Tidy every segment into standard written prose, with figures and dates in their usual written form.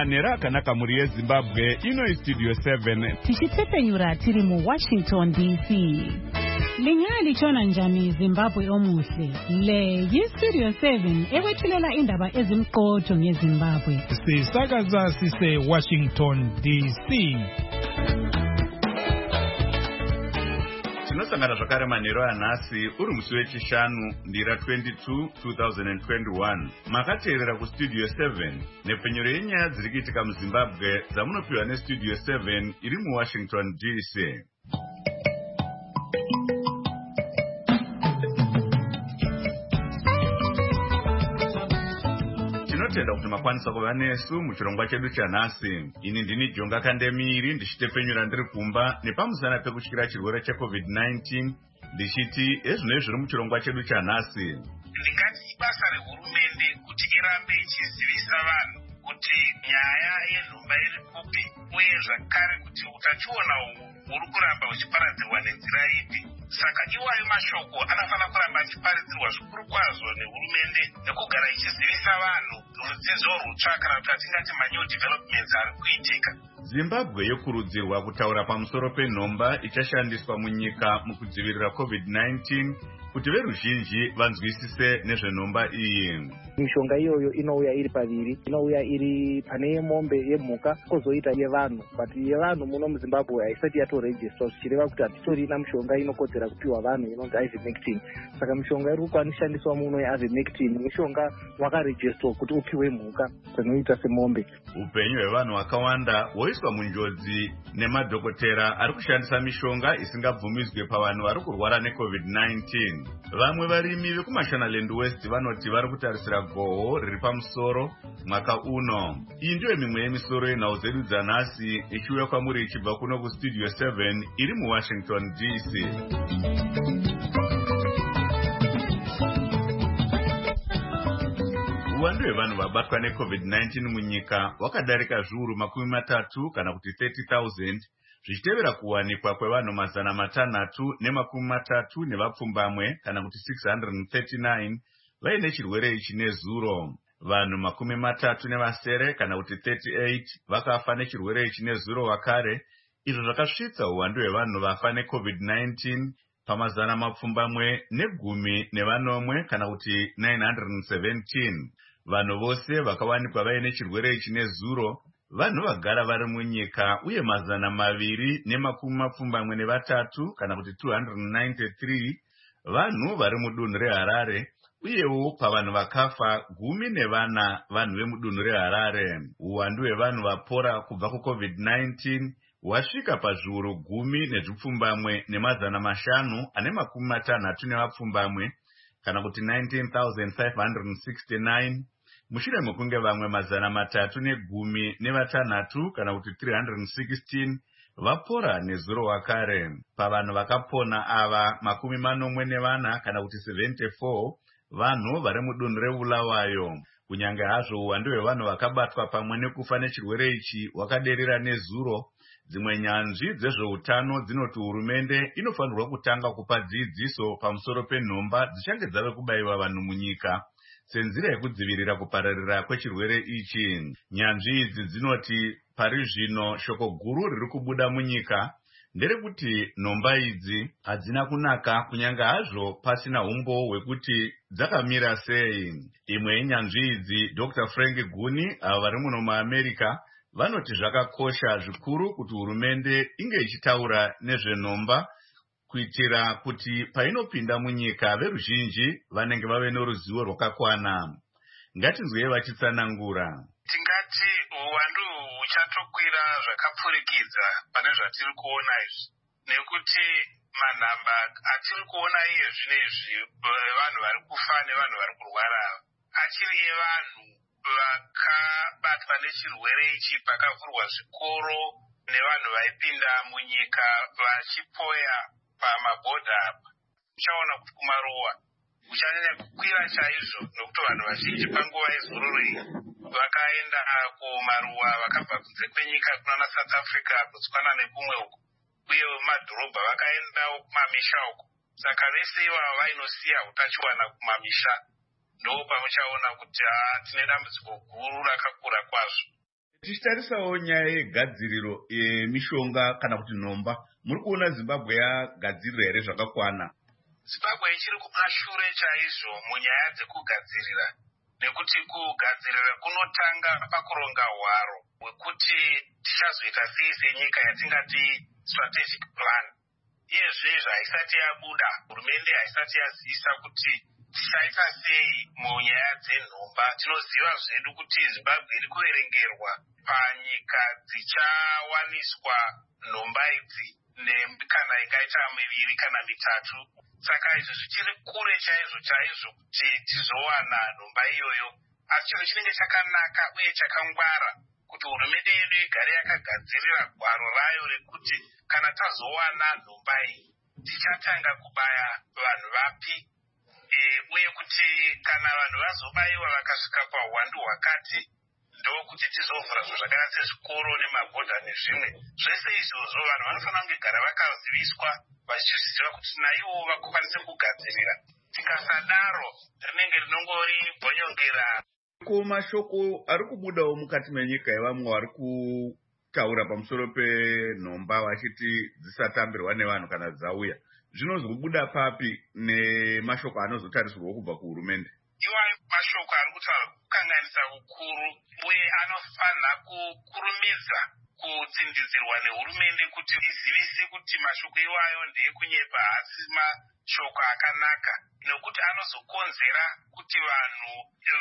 manhero akanaka muri yeZimbabwe. Ino Studio 7 tichitepfenyura tiri mu Washington DC. Lingani chona njani Zimbabwe omuhle. Le Studio 7 ekwethulela indaba ezimqotho ngeZimbabwe. Sisakaza sise Washington DC. Tinosangana zvakare manhero anhasi uri musi wechishanu ndira 22 2021. Makateerera kuStudio 7 nepfenyuro yenyaya dziri kuitika muZimbabwe dzamunopiwa neStudio 7 iri muWashington DC. Tinotenda kuti makwanisa kuva nesu muchirongwa chedu chanhasi. Ini ndini Jonga Kandemiri ndichitepfenyura ndiri kumba nepamusana pekutyira chirwere cheCovid-19 ndichiti ezvino zviri muchirongwa chedu chanhasi. Ndingati ibasa rehurumende kuti irambe ichizivisa vanhu kuti nyaya yenhumba iri kupi uye zvakare kuti utachiona uri kuramba uchiparadzirwa nenzira ipi. Saka iwayo mashoko anofana kuramba achiparidzirwa zvikuru kwazvo nehurumende nekugara ichizivisa vanhu rudzidzo rutsva kana kuti atingati manew developments ari kuitika. Zimbabwe yokurudzirwa kutaura pamusoro penhomba ichashandiswa munyika mukudzivirira COVID-19 kuti veruzhinji vanzwisise nezvenhomba iyi. Mishonga iyoyo inouya iri paviri, inouya iri pane yemombe yemhuka kozoita yevanhu, but yevanhu muno muZimbabwe haisati yatorejistwa, zvichireva kuti hatitorina mishonga inokodzera kupiwa vanhu inonzi ivermectin. Saka mishonga iri kukwanishandiswa muno yeivermectin mishonga wakarejistwa kuti upiwe mhuka dzinoita semombe. Upenyu hwevanhu vakawanda hwoiswa munjodzi nemadhokotera ari kushandisa mishonga isingabvumidzwe pavanhu vari kurwara neCovid-19. Vamwe varimi vekuMashonaland West vanoti vari kutarisira goho riri pamusoro mwaka uno. Iyi ndiyo mimwe yemisoro yenhau dzedu dzanhasi ichiuya kwamuri ichibva kuno kuStudio 7 iri muWashington DC. Uwandu hwevanhu vabatwa neCovid-19 munyika wakadarika zviuru 30 kana kuti 30,000 zvichitevera kuwanikwa kwevanhu 630 nevapfumbamwe kana kuti 639 vaine chirwere ichi nezuro. Vanhu 37 kana kuti 38 vakafa nechirwere ichi nezuro vakare. Izvo zvakasvitsa uwandu hwevanhu vafa neCovid-19 pa10 nevanomwe kana kuti 917. Vanhu vose vakawanikwa vaine chirwere ichi nezuro vanhu vagara vari munyika uye 223 kana kuti 293 vanhu vari mudunhu reHarare, uyewo pavanhu vakafa 14 vanhu vemudunhu reHarare. Uwandu hwevanhu vapora kubva kuCovid-19 hwasvika pazviuru 10,560 nevapfumbamwe kana kuti 19,569 mushure mekunge vamwe 316 kana kuti 316 vapora nezuro wakare. Pavanhu vakapona ava 44 kana kuti 74 vanhu vari mudunhu reBulawayo. Kunyange hazvo uwandu hwevanhu vakabatwa pamwe nekufa nechirwere ichi wakaderera nezuro, dzimwe nyanzvi dzezveutano dzinoti hurumende inofanirwa kutanga kupa dzidziso pamusoro penhomba dzichange dzave kubayiwa vanhu munyika senzira yekudzivirira kupararira kwechirwere ichi. Nyanzvi idzi dzinoti pari zvino shoko guru riri kubuda munyika nderekuti nhomba idzi hadzina kunaka kunyange hazvo pasina umbo hwekuti dzakamira sei. Imwe yenyanzvi idzi Dr. Frank Guni avo vari muno muAmerica vanoti zvakakosha zvikuru kuti hurumende inge ichitaura nezvenhomba kuitira kuti painopinda munyika veruzhinji vanenge vave noruzivo rwakakwana. Ngatinzwei vachitsanangura. Tingati uwandu huchatokwira zvakapfurikidza pane zvatiri kuona izvi, nekuti manhamba atiri kuona iye zvinezvi vanhu vari kufa nevanhu vari kurwara achiri evanhu vakabatwa nechirwere ichi pakavhurwa zvikoro nevanhu vaipinda munyika vachipoya pamabhodha apa. Uchaona kuti kumaruwa uchanyanya kukwira chaizvo nokuti vanhu vazhinji panguva yezororo iyi vakaenda kumaruwa vakabva kunze kwenyika kunana South Africa, Botswana nekumwe uko, uye mumadhorobha vakaendawo kumamisha uko. Saka vese ivava vainosiya utachiwana kumamisha. Ndo pamuchaona kuti tine dambudziko guru rakakura kwazvo. Tichitarisawo nyaya yegadziriro yemishonga kana kuti nhomba, muri kuona Zimbabwe yagadzirira here zvakakwana? Zimbabwe ichiri kumashure chaizvo munyaya dzekugadzirira, nekuti kugadzirira kunotanga pakuronga hwaro hwekuti tichazoita sei senyika yatingati strategic plan. Iyezve haisati yabuda, hurumende haisati yazivisa kuti tichaita sei munyaya dzenhomba. Tinoziva zvedu kuti Zimbabwe iri kuverengerwa panyika dzichawaniswa nhomba idzi kana ingaita 2 kana 3. Saka izvi zvichiri kure chaizvo kuti tizowana nhomba iyoyo. Asi chinhu chinenge chakanaka uye chakangwara kuti hurumende yedu igare yakagadzirira gwaro rayo rekuti kana tazowana nhomba iyi tichatanga kubaya vanhu vapi, uye kuti kana vanhu vazobayiwa vakasvika pauwandu hwakati ndokuti tizovhura zvakaita sezvikoro nemabhodha nezvimwe. Zvese izvozvo vanhu vanofanira kugara vakaziviswa vachiziva kuti naivo vakwanise kugadzirira. Tikasadaro rinenge rinongori bhonyongera. Ko mashoko ari kubudawo mukati menyika yevamwe vari kutaura pamusoro penhomba vachiti dzisatambirwa nevanhu kana dzauya. Zvinozikubuda papi nemashoko anozotarisirwa kubva kuhurumende? Iwayo mashoko ari kutaura kukanganisa ukuru uye anofanira kukurumidza kutsindidzirwa nehurumende kuti izivise kuti mashoko iwayo ndeekunyepa, asi mashoko akanaka, nekuti anozokonzera kuti vanhu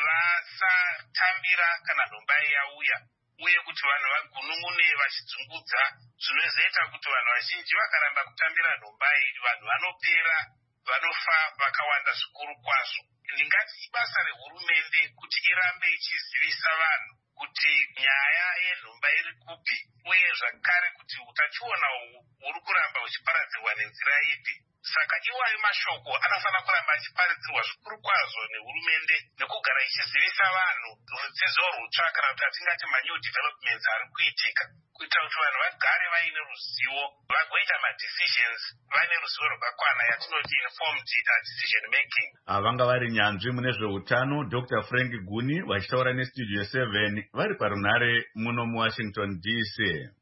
vasatambira kana nhomba yauya, uye kuti vanhu vagunun'une vachidzungudza, zvinozoita kuti vanhu vazhinji vakaramba kutambira nhomba iyi vanhu vanopera, vanofa vakawanda zvikuru kwazvo. Ndingati ibasa rehurumende kuti irambe ichizivisa vanhu kuti nyaya yenhomba iri kupi, uye zvakare kuti utachiona huri kuramba huchiparadzirwa nenzira ipi. Saka iwayo mashoko anofanira kuramba achiparidzirwa zvikuru kwazvo nehurumende, nekugara ichizivisa vanhu rudzidzo rutsva kana kuti atingati manew developments ari kuitika, kuitira kuti vanhu vagare vaine ruzivo, vagoita madecisions vaine ruzivo rwakakwana, yatinoti informed decision making. Vanga vari nyanzvi mune zveutano Dr. Frank Guni vachitaura nestudio 7 vari parunhare muno muWashington DC.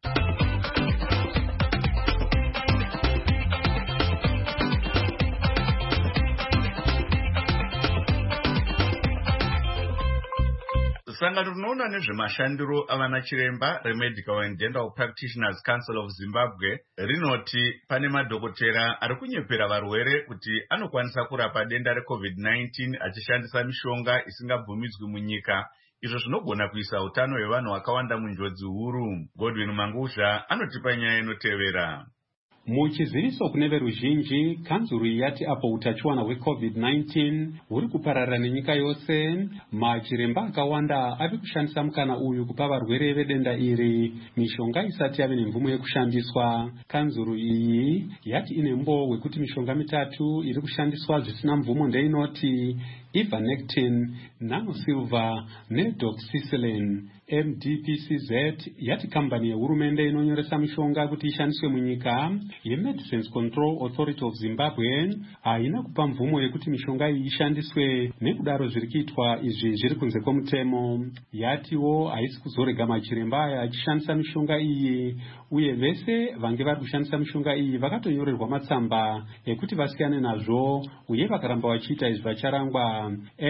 Sangano rinoona nezvemashandiro avana chiremba reMedical and Dental Practitioners Council of Zimbabwe rinoti pane madhokotera ari kunyepera varwere kuti anokwanisa kurapa denda reCovid-19 achishandisa mishonga isingabvumidzwi munyika, izvo zvinogona kuisa utano hwevanhu vakawanda munjodzi huru. Godwin Mangusha anotipa nyaya inotevera. Muchiziviso kune veruzhinji, kanzuru yati apo utachiwana hweCovid-19 huri kupararira nenyika yose, machiremba akawanda ari kushandisa mukana uyu kupa varwere vedenda iri mishonga isati yave nemvumo yekushandiswa. Kanzuru iyi yati ine mbo hwekuti mishonga 3 iri kushandiswa zvisina mvumo ndeinoti Ivermectin, Nanosilver nedoxycycline. MDPCZ yati kambani yehurumende inonyoresa mishonga kuti ishandiswe munyika yeMedicines Control Authority of Zimbabwe haina kupa mvumo yekuti mishonga iyi ishandiswe, nekudaro zviri kuitwa izvi zviri kunze kwemutemo. Yatiwo haisi kuzorega machiremba aya achishandisa mishonga iyi, uye vese vange vari kushandisa mishonga iyi vakatonyorerwa matsamba ekuti vasiyane nazvo, uye vakaramba vachiita izvi vacharangwa.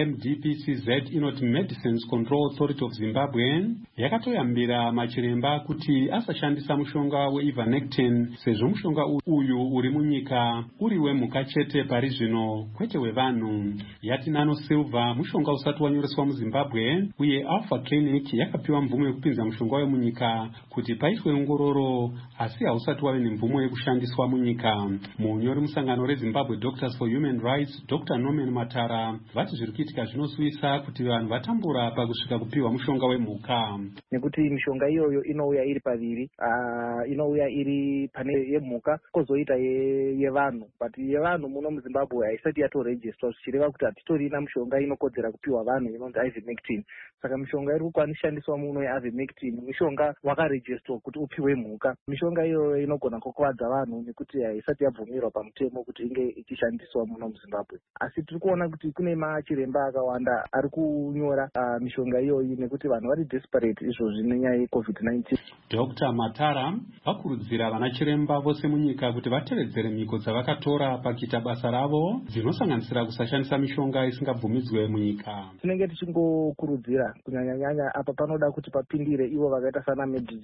MDPCZ inoti Medicines Control Authority of Zimbabwe yakatoyambira machiremba kuti asashandisa mushonga weIvermectin sezvo mushonga uyu uri munyika uri wemhuka chete pari zvino, kwete wevanhu. Yati Nanosilver mushonga usati wanyoreswa muZimbabwe, uye Alpha Clinic yakapiwa mvumo yekupinza mushonga wemunyika kuti paitwe ongororo, asi hausati wave nemvumo yekushandiswa munyika. Munyori musangano reZimbabwe Doctors for Human Rights Dr. Norman Matara vati zviri kuitika zvinosuvisa kuti vanhu vatambura pakusvika kupiwa mushonga wemhuka. Nekuti mishonga iyoyo inouya iri paviri, inouya iri pane yemhuka kozoita yevanhu, but yevanhu muno muZimbabwe haisati yatorejistwa, zvichireva kuti hatitorina mishonga inokodzera kupiwa vanhu inonzi Ivermectin. Saka mishonga iri kukwanishandiswa muno yeIvermectin mishonga wakarejistwa kuti upiwe mhuka. Mishonga iyoyo inogona kukuvadza vanhu nekuti haisati yabvumirwa pamutemo kuti inge ichishandiswa muno muZimbabwe. Asi tiri kuona kuti kune machiremba akawanda ari kunyora mishonga iyoyi nekuti vanhu vari desperate desperate izvozvi nenyaya yeCovid-19. Dr. Matara vakurudzira vana chiremba vose munyika kuti vatevedzere mhiko dzavakatora pakuita basa ravo dzinosanganisira kusashandisa mishonga isingabvumidzwe munyika. Tinenge tichingokurudzira kunyanya-nyanya apa panoda kuti papindire ivo vakaita sana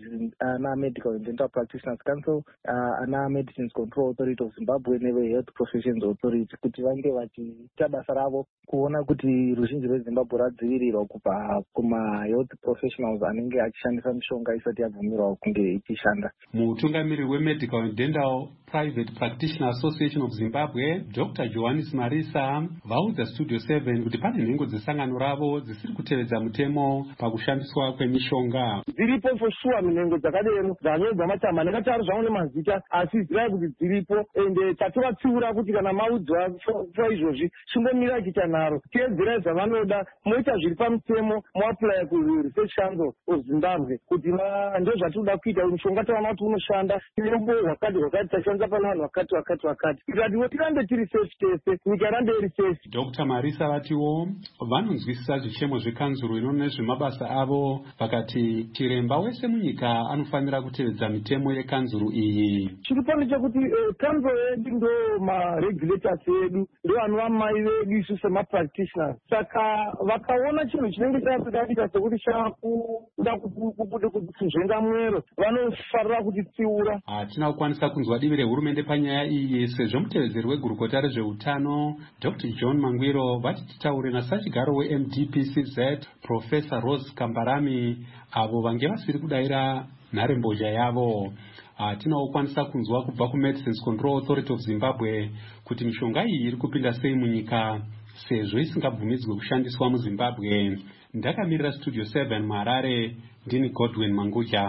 Medical and Dental Practitioners Council, ana Medicines Control Authority of Zimbabwe neve Health Professions Authority kuti vange vachiita basa ravo kuona kuti ruzhinji rweZimbabwe radzivirirwa kubva kuma-health professionals anenge achishandisa mishonga isati yabvumirwa kunge ichishanda. Mutungamiriri weMedical and Dental Private Practitioner Association of Zimbabwe, Dr. Johannes Marisa, vaudza Studio 7 kuti pane nhengo dzesangano ravo dzisiri kutevedza mutemo pakushandiswa kwemishonga. Dziripo for sure minhengo dzakadero dzanyodzwa matamba nekataura zvawo nemazita asi zirai kuti dziripo ende tatovatsiura kuti kana maudzwa izvozvi chingomira kuita nharo teedzerai zvavanoda moita zviri pamutemo moapply kuResearch Council of Zimbabwe kuti ndo zvatinoda kuita mushonga taona kuti unoshanda nerumbo rwakati tashandisa pana vanhu vakati kuti tirambe tiri safe tese nyika irambe iri safe. Dr. Marisa vatiwo vanonzwisisa zvichemo zvekanzuro inoona nezvemabasa avo vakati chiremba wese munyika anofanira kutevedza mitemo yekanzuro iyi. Chiri pano chekuti kanzuro yedu ndo maregulators edu ndo anova mai vedu isu semapractitioners saka vakaona chinhu chinenge chasikaita sekuti chakuda kuzvenga mwero vanofarira kutitsiura. Hatina kukwanisa kunzwa divi rehurumende panyaya iyi sezvo mutevedzeri wegurukota rezveutano Dr. John Mangwiro vachitaure nasachigaro weMDPCZ Professor Rose Kambarami avo vange vasiri kudayira nharembozha yavo. Hatina kukwanisa kunzwa kubva kuMedicines Control Authority of Zimbabwe kuti mishonga iyi iri kupinda sei munyika sezvo isingabvumidzwe kushandiswa muZimbabwe. Ndakamirira Studio 7 muHarare, ndini Godwin Manguja.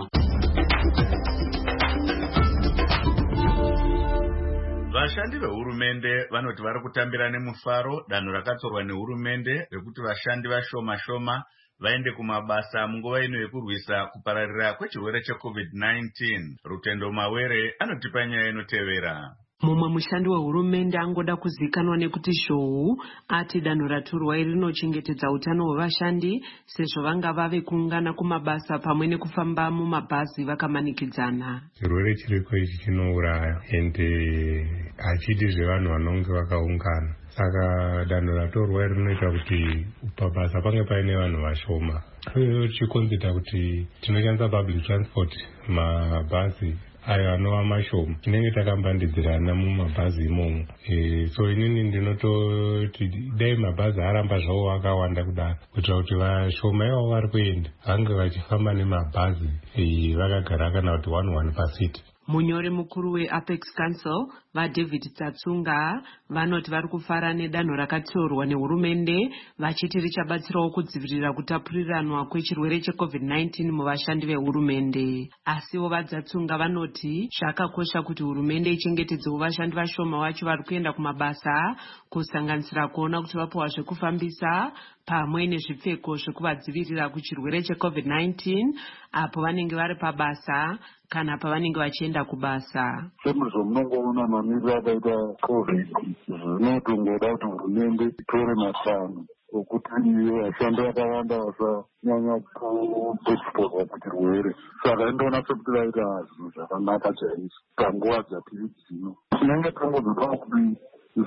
Vashandi vehurumende vanoti vari kutambira nemufaro danho rakatorwa nehurumende rekuti vashandi vashoma vaende kumabasa munguva ino yekurwisa kupararira kwechirwere cheCovid-19. Rutendo Mawere anotipa nyaya inotevera. Mumwe mushandi wehurumende angoda kuzikanwa nekuti zhou ati danho ratorwa iri rinochengetedza utano hwevashandi sezvo vanga vave kuungana kumabasa pamwe nekufamba mumabhazi vakamanikidzana. Chirwere chiriko ichi chinouraya ende hachidi zvevanhu vanonge vakaungana. Saka danho ratorwa iri rinoita kuti pabasa pange paine vanhu vashoma. Chikonzita kuti tinoshandisa public transport mabhazi ayo anova mashoma tinenge takambandidzirana mumabhazi imomo. So inini ndinototi dai mabhazi aramba zvawo akawanda kudaro kuitira kuti vashoma ivavo vari kuenda vange vachifamba nemabhazi vakagara kana kuti 1 pasiti. Munyori mukuru weApex Council vaDavid Tsatsunga vanoti vari kufara nedanho rakatorwa nehurumende vachiti richabatsirawo kudzivirira kutapuriranwa kwechirwere cheCovid-19 muvashandi vehurumende. Asiwo vaTsatsunga vanoti zvakakosha kuti hurumende ichengetedzewo vashandi vashoma vacho vari kuenda kumabasa kusanganisira kuona kuti vapiwa zvekufambisa pamwe nezvipfeko zvekuvadzivirira kuchirwere cheCovid-19 apo vanenge vari pabasa kana pavanenge vachienda kubasa. Semizvo munongoona mamiriro akaita COVID zvinotongoda kuti hurumende itore matanho okuti vashandi vakawanda vasanyanya kuexposa kuchirwere. Saka indoona sekuti vaita zvinhu zvakanaka chaizvo panguva dzatiri dzino. Tinenge tangozodawo kuti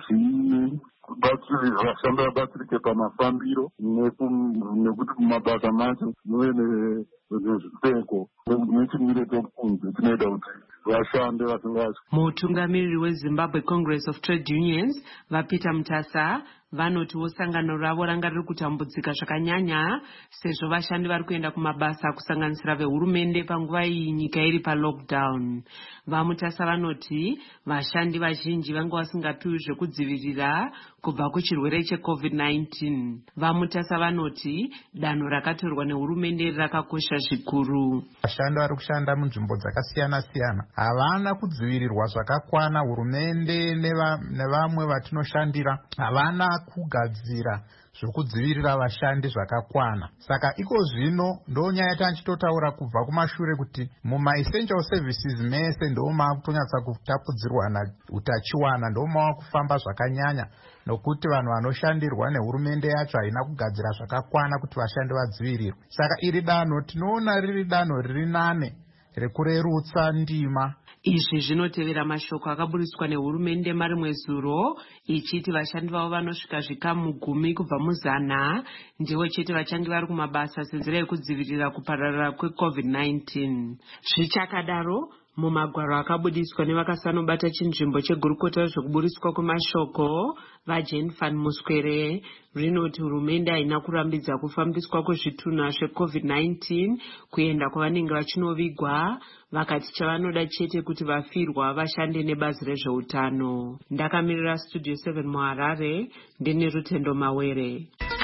vashandi vabatsirike pamafambiro nekuti kumabasa macho muve nezvipfeko nechimiro chekunze chinoita kuti vashande vasingatyi. Mutungamiriri weZimbabwe Congress of Trade Unions vaPeter Mutasa vanotiwo sangano ravo ranga riri kutambudzika zvakanyanya sezvo vashandi vari kuenda kumabasa kusanganisira vehurumende panguva iyi nyika iri palockdown. VaMutasa vanoti vashandi vazhinji vanga vasingapiwi zvekudzivirira kubva kuchirwere cheCovid-19. VaMutasa vanoti danho rakatorwa nehurumende rakakosha zvikuru. Vashandi vari kushanda munzvimbo dzakasiyana-siyana havana kudzivirirwa zvakakwana. Hurumende nevamwe vatinoshandira havana kugadzira zvokudzivirira vashandi zvakakwana. Saka iko zvino ndonyaya yatanchitotaura kubva kumashure kuti muma-essential services mese ndomavakutonyatsa kutapudzirwana utachiwana, ndomava kufamba zvakanyanya, nokuti vanhu vanoshandirwa nehurumende yacho haina kugadzira zvakakwana kuti vashandi vadzivirirwe. Saka iri danho tinoona riri danho riri nane rekurerutsa ndima. Izvi zvinotevera mashoko akaburiswa nehurumende marimwe zuro ichiti vashandi vavo vanosvika zvikamu 10 kubva muzana ndivo chete vachange vari kumabasa senzira yekudzivirira kupararira kweCovid-19. Zvichakadaro, mumagwaro akabudiswa nevakasanobata chinzvimbo chegurukota zvekuburiswa kwemashoko vaJane van Muskwere rinoti hurumende haina kurambidza kufambiswa kwezvitunha zveCovid-19 kuenda kwavanenge vachinovigwa, vakati chavanoda chete kuti vafirwa vashande nebazi rezveutano. Ndakamirira Studio 7 muHarare, ndine Rutendo Mawere.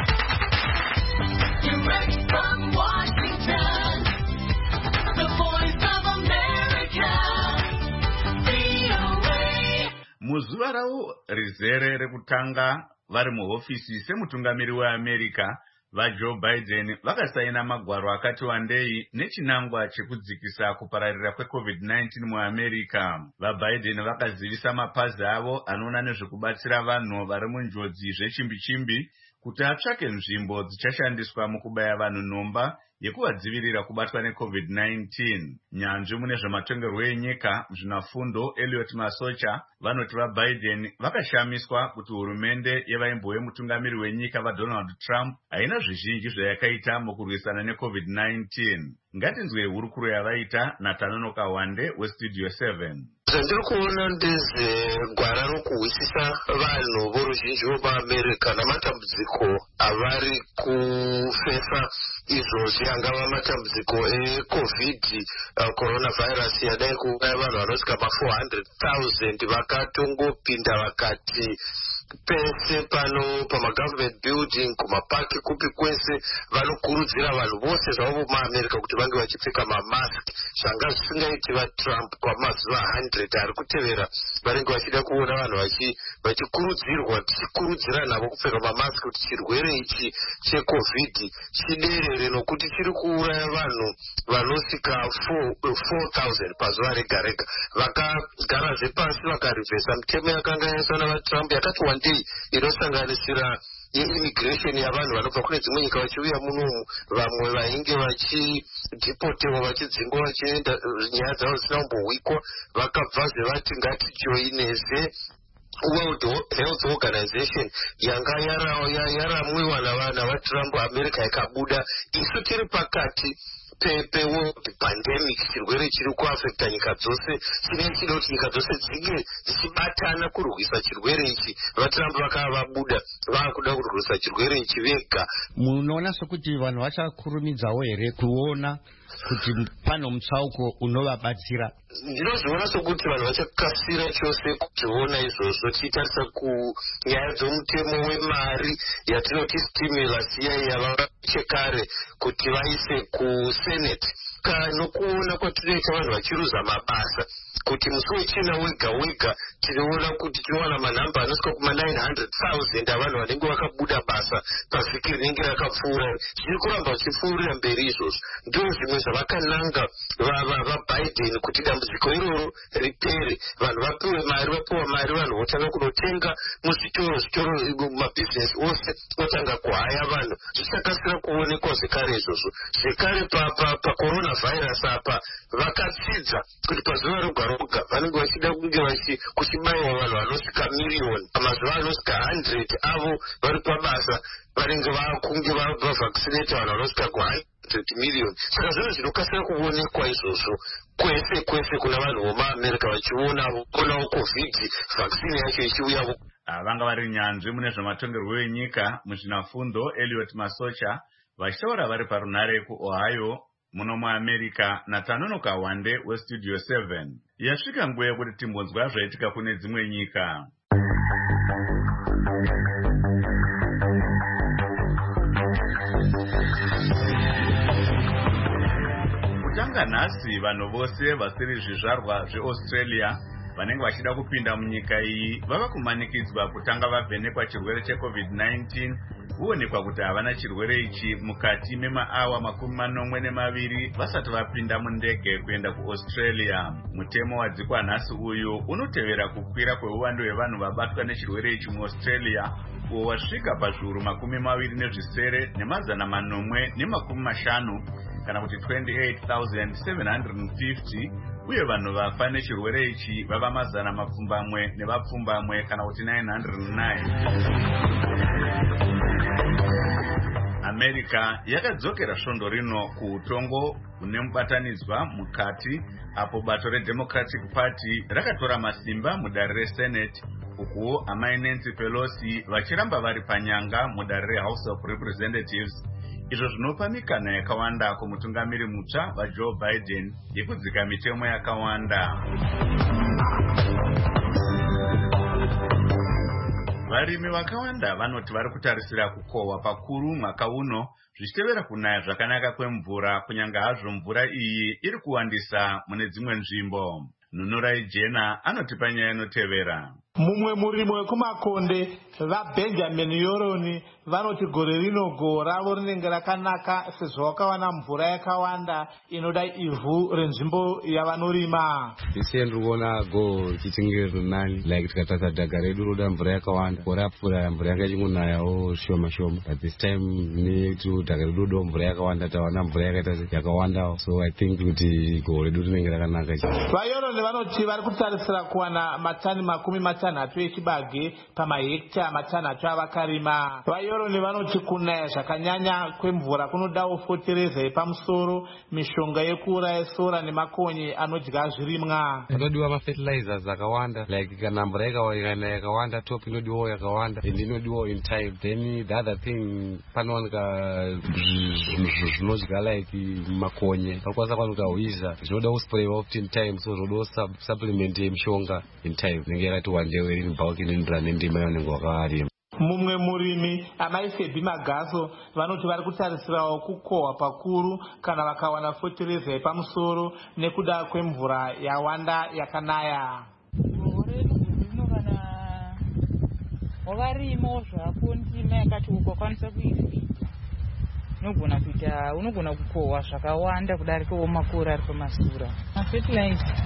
Muzuva ravo rizere rekutanga vari muhofisi semutungamiri weAmerica, vaJoe Biden vakasaina magwaro akati wandei nechinangwa chekudzikisa kupararira kweCovid-19 muAmerica. VaBiden vakazivisa mapazi avo anoona nezvekubatsira vanhu vari munjodzi zvechimbi-chimbi kuti atsvake nzvimbo dzichashandiswa mukubaya vanhu nhomba yekuvadzivirira kubatwa neCovid-19. Nyanzvi mune zvematongerwo enyika muzvinafundo Elliot Masocha vanoti vaBiden vakashamiswa kuti hurumende yevaimbo wemutungamiri wenyika vaDonald Trump haina zvizhinji zvayakaita mukurwisana neCovid-19. Ngatinzwe hurukuro yavaita naTanono Kawande weStudio 7. Zvandiri kuona ndezvegwara rokuhwisisa vanhu voruzhinji vomuAmerica namatambudziko avari kufesa, izvozvi angava matambudziko eCovid coronavirus yadai kuuraya vanhu vanosvika ma400,000 vakatongopinda vakati pese pano pamagovernment building kumapaki kupi kwese vanokurudzira vanhu vose zvavo muAmerica kuti vange vachipfeka mamask, zvanga zvisingaiti vaTrump kwamazuva 100 ari kutevera vanenge vachida kuona vanhu vachikurudzirwa tichikurudzira navo kupfeka mamask kuti chirwere ichi cheCovid chiderere, nokuti chiri kuuraya vanhu vanosvika 4,000 pazuva rega rega. Vakagarazve pasi vakarivhesa mitemo yakanga yaiswa navaTrump yakati wandei inosanganisira immigration yavanhu vanobva kune dzimwe nyika vachiuya munomu, vamwe vainge vachidipotewa vachidzingwa vachienda nyaya dzavo dzisina kumbohwikwa, vakabvazve vati ngatijoineze World Health Organization yanga yaramwiwa navaTrump. America ikabuda. Isu tiri pakati peworld pandemic, chirwere chiri kuafekta nyika dzose, chine chida kuti nyika dzose dzinge dzichibatana kurwisa chirwere ichi. VaTrump vakava vabuda, vakuda kurwisa chirwere ichi vega. Munoona sokuti vanhu vachakurumidzawo here kuona kuti pano mutsauko unovabatsira? Ndinozviona sokuti vanhu vachakasira chose kuzviona izvozvo, tichitarisa kunyaya dzomutemo wemari yatinoti stimulus yava chekare kuti vaise kuSenate, nokuona kwatinoita vanhu vachiruza mabasa, kuti musi wechina wega wega tinoona kuti tinowana manhamba anosvika kuma900,000 avanhu vanenge vakabuda basa pavhiki rinenge rakapfuura. Zviri kuramba vachipfuurira mberi izvozvo. Ndizvo zvimwe zvavakananga vaBiden kuti dambudziko iroro ripere, vanhu vapiwa mari, vanhu votanga kunotenga muzvitoro, mabhizinesi ose otanga kuhaya vanhu. Zvichakasira kuonekwa zvekare izvozvo. Zvekare paCoronavirus apa vakatsidza kuti pazuva roga vanenge vachida kunge kuchibayiwa vanhu vanosvika miriyoni, pamazuva anosvika 100 avo vari pabasa vanenge vakunge vavaccinate vanhu vanosvika ku100 miriyoni. Saka zvinhu zvinokasira kuonekwa izvozvo kwese kuna vanhu vomuAmerica vachionawo COVID vaccine yacho ichiuyavo. Vanga vari nyanzvi mune zvematongerwo enyika muzvinafundo Elliot Masocha vachitaura vari parunhare kuOhio muno muAmerica naTanono Kawande weStudio 7. Yasvika nguva yekuti timbonzwa zvaitika kune dzimwe nyika. Kutanga nhasi vanhu vose vasiri zvizvarwa zveAustralia vanenge vachida kupinda munyika iyi vava kumanikidzwa kutanga vavhenekwa chirwere cheCovid-19 kuonekwa kuti havana chirwere ichi mukati memaawa 42 vasati vapinda mundege kuenda kuAustralia. Mutemo wadzikwa nhasi uyu unotevera kukwira kweuwandu hwevanhu vabatwa nechirwere ichi muAustralia uwo wasvika pazviuru 27 nemazana 450 kana kuti 28,750 uye vanhu vafa nechirwere ichi vava mazana 7 nevapfumbamwe kana kuti 909. America yakadzokera svondo rino kuutongo hune mubatanidzwa mukati apo bato reDemocratic Party rakatora masimba mudare reSenate ukuwo amai Nancy Pelosi vachiramba vari panyanga mudare reHouse of Representatives, izvo zvinopa mikana yakawanda kumutungamiri mutsva vaJoe Biden yekudzika mitemo yakawanda. Varimi vakawanda vanoti vari kutarisira kukohwa pakuru mwaka uno zvichitevera kunaya zvakanaka kwemvura, kunyanga hazvo mvura iyi iri kuwandisa mune dzimwe nzvimbo. Nunurai Jena anotipa nyaya inotevera. Mumwe murimi wekumakonde vaBenjamin Yoroni vanoti gore rino gohwo ravo rinenge rakanaka sezvo vakawana mvura yakawanda inoda ivhu renzvimbo yavanorima. Ise ndikuona gohwo richichinge rinani, like tikatarisa dhaga redu roda mvura yakawanda. Gore apfuura mvura yanga ichingonayawo shoma shoma, but this time netu dhaga redu roda mvura yakawanda, tawana mvura yakaita yakawanda, so I think kuti gohwo redu rinenge rakanaka. VaYoroni vanoti vari kutarisira kuwana matani 60 echibage pamahekta 5 avakarima. VaYoroni vanoti kunaya zvakanyanya kwemvura kunodawo fotereza yepamusoro, mishonga yekuuraya sora nemakonye anodya zvirimwa. Panodiwa mafertilizers akawanda, like kana mvura ikawana yakawanda top inodiwa yakawanda and inodiwa in time. Then the other thing panowanika zvinodya like makonye pakwanisa kwanika hwiza zvinoda kuspray often in time, so zvoda supplement yemishonga in time nenge yakati wandewe bulk inondra nendima yonenge wakavarima. Mumwe murimi amai Febhi Magaso vanoti vari kutarisirawo kukohwa pakuru kana vakawana fotereza yepamusoro nekuda kwemvura yawanda yakanaya. Rino kana wakarima zvako ndima yakati ukakwanisa kuifita unogona kukohwa zvakawanda kudarikawo makore ari pamasura. Fertilizer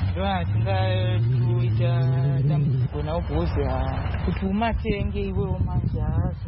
ndovatoita dambudziko nawo bhoza kuti umatenge iwewo manje.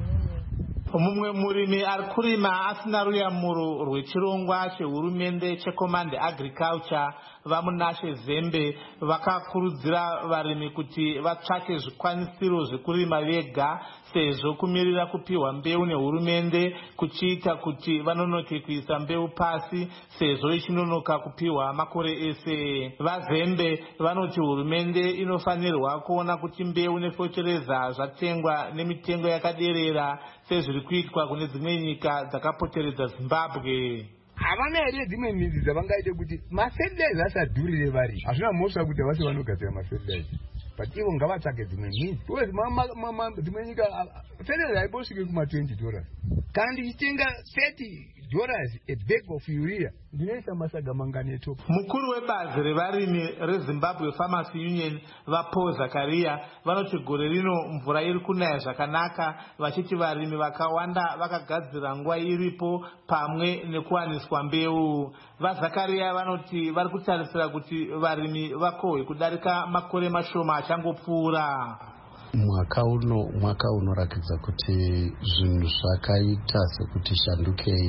Mumwe murimi ari kurima asina ruyamuro rwechirongwa chehurumende cheCommand Agriculture vamunashe Zembe vakakurudzira varimi kuti vatsvake zvikwanisiro zvekurima vega sezvo kumirira kupiwa mbeu nehurumende kuchiita kuti vanonoke kuisa mbeu pasi sezvo ichinonoka kupiwa makore ese. VaZembe vanoti hurumende inofanirwa kuona kuti mbeu nefotereza zvatengwa nemitengo yakaderera sezviri kuitwa kune dzimwe nyika dzakapoteredza Zimbabwe. Havana here dzimwe midzi dzavangaite kuti mafertilizer asadhurire vari. Hazvina mhosva kuti vase vanogadzira mafertilizer, but ivo ngavatsvake dzimwe midzi. Because dzimwe nyika fertilizer haibosvike kuma$20. Kana ndichitenga $30 a bag of urea ndinoisa masaga mangani etopu. Mukuru webazi revarimi reZimbabwe Farmers Union vaPaul Zakaria vanoti gore rino mvura iri kunaya zvakanaka, vachiti varimi vakawanda vakagadzira nguva iripo pamwe nekuwaniswa mbeu. VaZakaria vanoti vari kutarisira kuti varimi vakohwe kudarika makore mashoma achangopfuura. Mwaka unorakidza kuti zvinhu zvakaita sekuti shandukei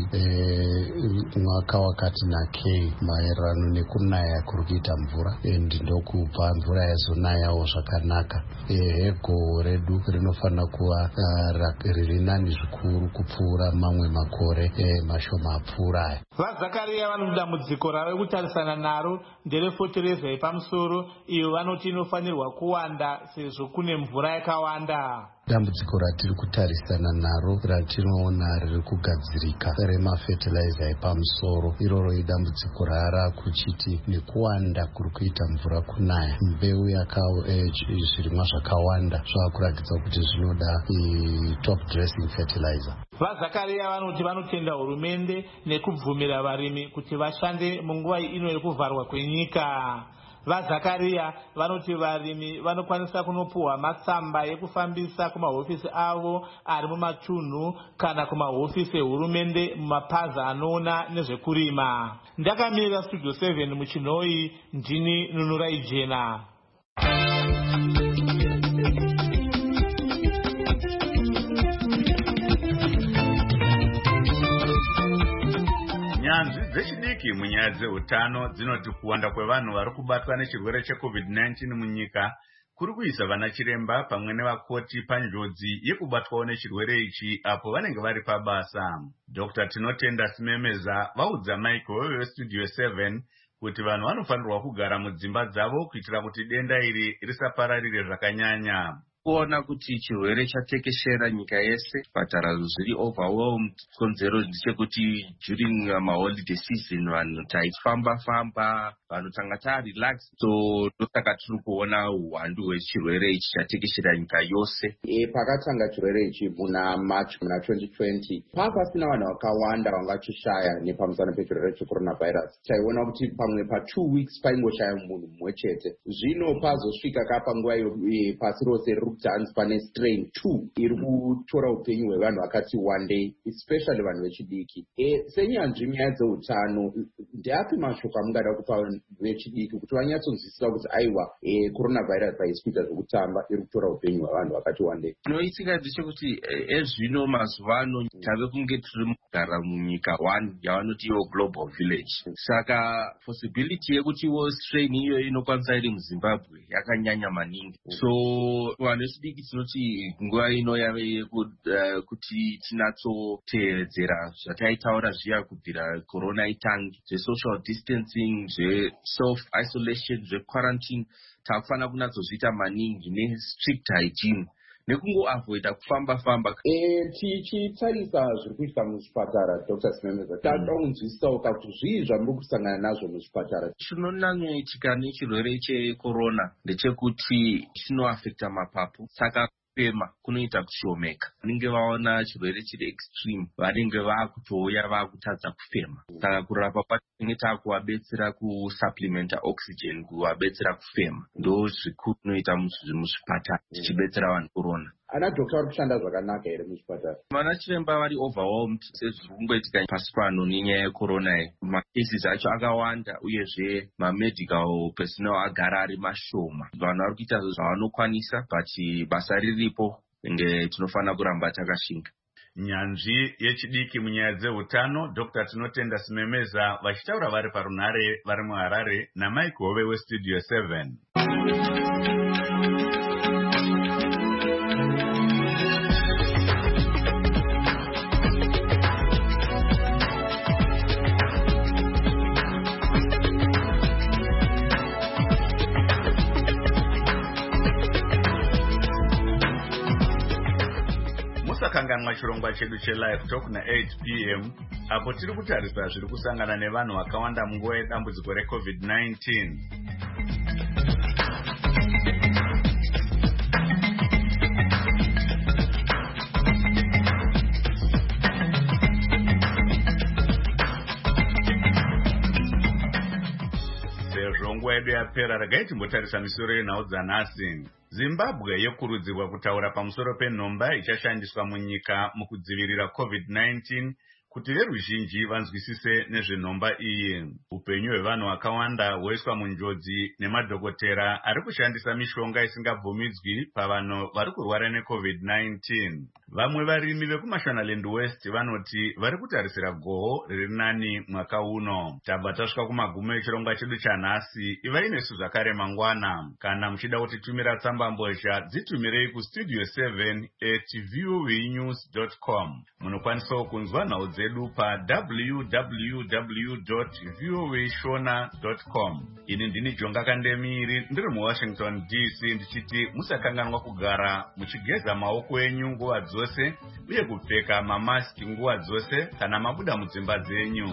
mwaka wakati nakei maererano nekunaya kuri kuita mvura ndokupa mvura yazonayawo zvakanaka. Gohwo redu rinofanira kuva riri nani zvikuru kupfuura mamwe makore mashoma apfuura. VaZakaria vanoti dambudziko rave kutarisana naro nderefotereza yepamusoro, iyo vanoti inofanirwa kuwanda sezvo kune mvura yakawanda. Dambudziko ratiri kutarisana naro ratinoona riri kugadzirika remafertilizer epamusoro, iroro idambudziko rara kuchiti nekuwanda kuri kuita mvura kunaya, mbeu zvirimwa zvakawanda zvavakuratidza kuti zvinoda top dressing fertilizer. VaZakaria vanoti vanotenda hurumende nekubvumira varimi kuti vashande munguva ino yekuvharwa kwenyika. vaZakaria vanoti varimi vanokwanisa kunopuhwa matsamba ekufambisa kumahofisi avo ari mumatunhu kana kumahofisi ehurumende mumapazi anoona nezvekurima. Ndakamirira Studio 7 muChinoi, ndini Nunurai Jena. Nyanzvi dzechidiki munyaya dzeutano dzinoti kuwanda kwevanhu vari kubatwa nechirwere cheCovid-19 munyika kuri kuisa vana chiremba pamwe nevakoti panjodzi yekubatwawo nechirwere ichi apo vanenge vari pabasa. Dr. Tinotenda Simemeza vaudza Michael weStudio 7 kuti vanhu vanofanirwa kugara mudzimba dzavo kuitira kuti denda iri risapararire zvakanyanya. Kuona kuti chirwere chatekeshera nyika yese, zvipatara zviri overwhelmed. Konzero ndechekuti during maholiday season vanhu taifamba vanhu tanga tarelax, so ndosaka tiri kuona uwandu hwechirwere ichi chatekeshera nyika yose. Pakatanga chirwere ichi muna March muna 2020 pasina vanhu vakawanda vangachishaya nepamusana pechirwere checoronavirus. Taiona kuti pamwe pa2 weeks paingoshaya munhu mumwe chete. Zvino pazosvika kapanguva iyo pasi rose hanzi pane strain 2 iri kutora upenyu hwevanhu vakati wandei, especially vanhu vechidiki. Senyanzvi nyaya dzeutano, ndeapi mashoko amungada kupa vechidiki kuti vanyatsonzwisisa kuti aiwa coronavirus haisi kuita zvekutamba, iri kutora upenyu hwevanhu vakati wandei? Zvinoitika ndechekuti ezvino mazuva ano tave kunge tiri kugara munyika 1 yavanoti iwo global village. Saka possibility yekutiwo strain iyo inokwanisa iri muZimbabwe yakanyanya maningi. So vanhu vechidiki tinoti nguva ino yave yekuti tinatsoteedzera zvataitaura zviya kubvira corona itangi, zvesocial distancing, zveself isolation, zvequarantine. Takufanira kunatsozviita maningi nestrict hygiene nekungoavoida kufamba. Tichitarisa zviri kuitika muzvipatara, Dr. Simemeza, tadaunzwisisawo kuti zvii zvamuri kusangana nazvo muzvipatara? Chinonyanyoitika nechirwere checorona ndechekuti chinoafekta mapapu, saka kufema kunoita kushomeka. Vanenge vaona chirwere chiri extreme vanenge vaakutouya vaakutadza kufema, saka kurapa kwacho tinenge taakuvabetsera kusupplementa oxygen, kuvabetsera kufema. Ndo zvikuru zvinoita muzvipatara tichibetsera vanhu corona. Ana dhokta vari kushanda zvakanaka here muzvipatara? Vana chiremba vari overwhelmed sezviri kungoitika pasi pano nenyaya yecorona iyi. Macases acho akawanda uyezve mamedical personnel agara ari mashoma. Vanhu vari kuita zvavanokwanisa but basa riripo ende tinofanira kuramba takashinga. Nyanzvi yechidiki munyaya dzeutano Dr. Tinotenda Simemeza vachitaura vari parunhare vari muHarare naMike Hove weStudio 7. Musakanganwa chirongwa chedu cheLive Talk na8 p.m. apo tiri kutarisa zviri kusangana nevanhu vakawanda munguva yedambudziko reCovid-19. Sezvo nguva yedu yapera, regai timbotarisa misoro yenhau dzanhasi. Zimbabwe yokurudzirwa kutaura pamusoro penhomba ichashandiswa munyika mukudzivirira COVID-19 kuti veruzhinji vanzwisise nezvenhomba iyi. Upenyu hwevanhu vakawanda hwoiswa munjodzi nemadhokotera ari kushandisa mishonga isingabvumidzwi pavanhu vari kurwara neCovid-19. Vamwe varimi vekuMashonaland West vanoti vari kutarisira goho riri nani mwaka uno. Tabva tasvika kumagumo echirongwa chedu chanhasi. Ivai nesu zvakare mangwana. Kana muchida kutitumira tsamba mbozha, dzitumirei kustudio 7@voanews.com. Munokwanisawo kunzwa nhau dzedu pa www.voashona.com. Ini ndini Jonga Kandemiri ndiri muWashington DC ndichiti musakanganwa kugara muchigeza maoko enyu nguva dzose uye kupfeka mamaski nguva dzose kana mabuda mudzimba dzenyu.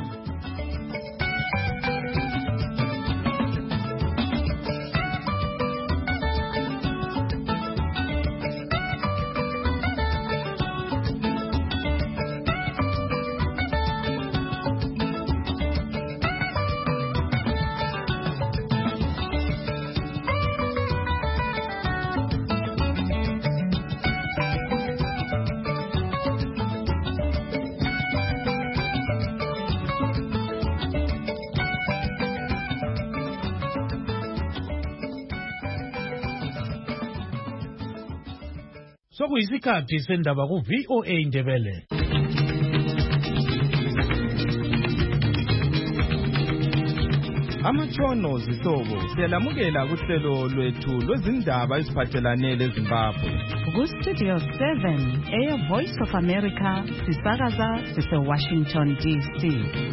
Sokuyisikhathi sendaba ku VOA Indebele. Amatshono zihlobo siyalamukela kuhlelo lwethu lwezindaba eziphathelane leZimbabwe. Ku-Studio 7 Voice of America sisakaza sise-Washington DC.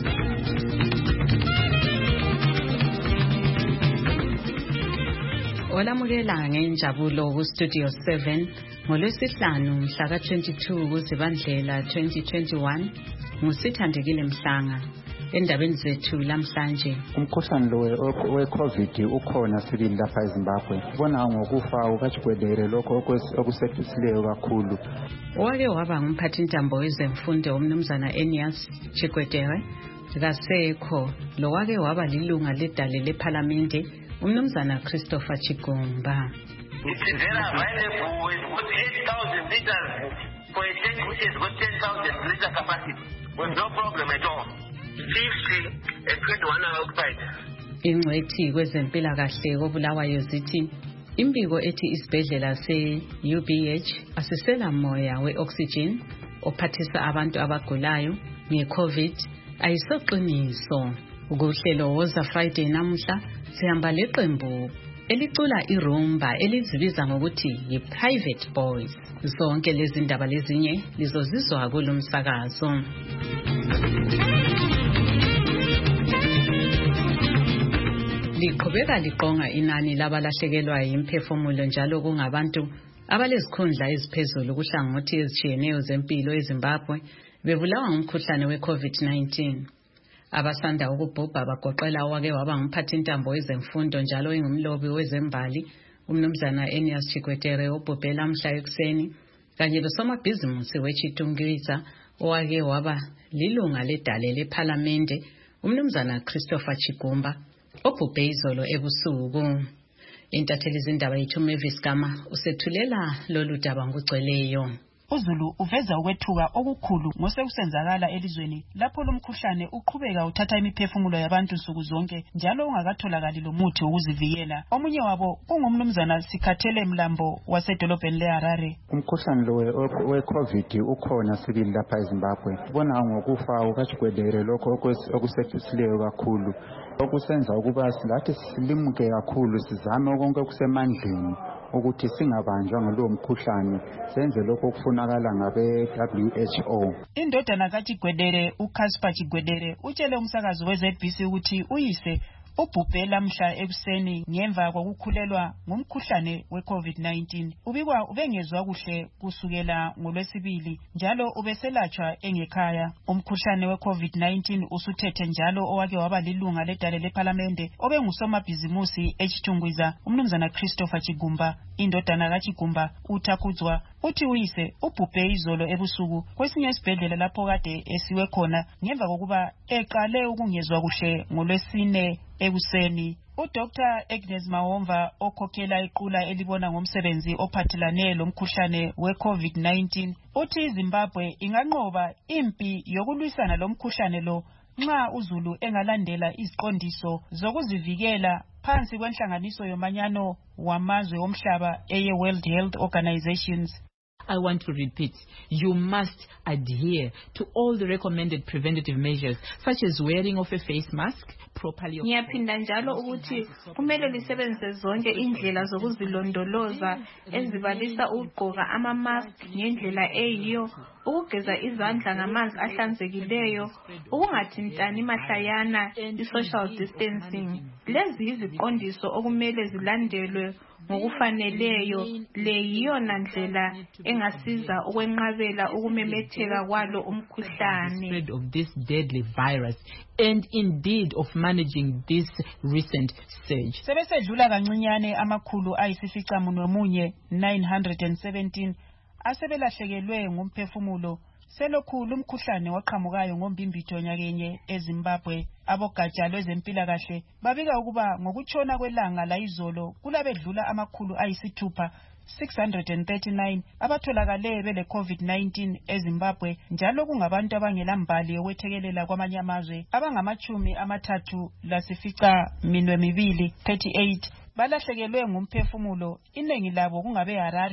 Olamukela ngenjabulo ku-Studio 7 ngolwesihlanu mhla ka-22 kuZibandlela 2021 ngusithandekile Mhlanga. Endabeni zethu lamhlanje, umkhuhlane lo we-COVID ukhona sibili lapha eZimbabwe. Bona ngokufa kukaChikwedere lokho okusedlulileyo kakhulu. Owake waba ngumphathintambo wezemfundo umnumzana Enias Chikwedere kasekho, lo wake waba lilunga ledale lephalamende umnumzana Christopher Chigumba. It's very available with 8,000 liters for a tank which has got 10,000 liter capacity with no problem at all. 50 and 21 are occupied. Ingcwethi kwezempilakahle koBulawayo zithi imbiko ethi isibhedlela se-UBH asisela moya we-oxygen ophathisa abantu abagulayo nge-COVID ayisoqiniso. Ukuhlelo woza Friday namhla sihamba leqembu elicula irumba elizibiza ngokuthi yi-Private Boys. Zonke lezi ndaba lezinye lizozizwa kulomsakazo. Liqhubeka liqonga inani labalahlekelwa imphefumulo njalo kungabantu abalezikhundla eziphezulu kuhlangothi ezitshiyeneyo zempilo eZimbabwe bebulawa ngumkhuhlane we-COVID-19. Abasanda ukubhubha bagoqela owake waba ngumphathintambo wezemfundo njalo engumlobi wezembali umnumzana Enias Chikwedere obhubhela mhla ekuseni, kanye losomabhizimusi weChitungwiza owake waba lilunga ledale lephalamende umnumzana Christopher Chigumba obhubhe izolo ebusuku. Intatheli zindaba yethu Mavis Gama usethulela lolu daba ngugcweleyo. uZulu uveza ukwethuka okukhulu ngosekusenzakala elizweni lapho lomkhuhlane uqhubeka uthatha imiphefumulo yabantu nsuku zonke njalo ungakatholakali lomuthi wokuzivikela. Omunye wabo ungumnumzana Sikhathele Mlambo wasedolobheni leHarare. Umkhuhlane lo we-COVID ukhona sibili lapha eZimbabwe. Bona ngokufa kukaChikwedere lokho okusedlulileyo kakhulu okusenza ukuba silathi silimuke kakhulu sizame konke kusemandleni ukuthi singabanjwa ngalo mkhuhlane senze lokho okufunakala ngabe WHO. Indodana kaChikwedere uCasper Chikwedere utshele umsakazi weZBC ukuthi uyise ubhubhela mhla ekuseni ngemva kokukhulelwa ngumkhuhlane we-COVID-19. Ubikwa ubengezwa kuhle kusukela ngoLwesibili njalo ubeselatshwa engekhaya. Umkhuhlane we-COVID-19 usuthethe njalo owake waba lilunga ledale lephalamende obengusomabhizimusi eChitungwiza umnumzana Christopher Chigumba. Indodana kaChigumba uThakudzwa uthi uyise ubhubhe izolo ebusuku kwesinye isibhedlela lapho kade esiwe khona ngemva kokuba eqale ukungezwa kuhle ngoLwesine ekuseni. uDr Agnes Mahomva okhokhela iqula elibona ngomsebenzi ophathelane lomkhuhlane we-COVID-19 uthi iZimbabwe inganqoba impi yokulwisana lomkhuhlane lo nxa uZulu engalandela iziqondiso zokuzivikela phansi kwenhlanganiso yomanyano wamazwe omhlaba eye-World Health Organizations. I want to repeat, you must adhere to all the recommended preventative measures, such as wearing of a face mask, properly. Ngiyaphinda njalo ukuthi kumele lisebenzise zonke indlela zokuzilondoloza ezibalisa ukugqoka ama-mask ngendlela eyiyo, ukugeza izandla ngamanzi ahlanzekileyo, ukungathintani mahlayana, i-social distancing. Lezi iziqondiso okumele zilandelwe ngokufaneleyo. Le yiyona ndlela engasiza ukwenqabela ukumemetheka kwalo umkhuhlane. Spread of this deadly virus and indeed of managing this recent surge. Sebesedlula kancinyane amakhulu ayisificamunwemunye 917 asebelahlekelwe ngumphefumulo selokhu lumkhuhlane waqhamukayo ngombimbitho nyakenye eZimbabwe. Abogatsha lwezempilakahle babika ukuba ngokutshona kwelanga layizolo kulabedlula amakhulu ayisithupha 639 abatholakale bele COVID-19 eZimbabwe njalo kungabantu abangelambali yokwethekelela kwamanye amazwe abangama-32 38 balahlekelwe ngumphefumulo. Inengi labo kungabe Harare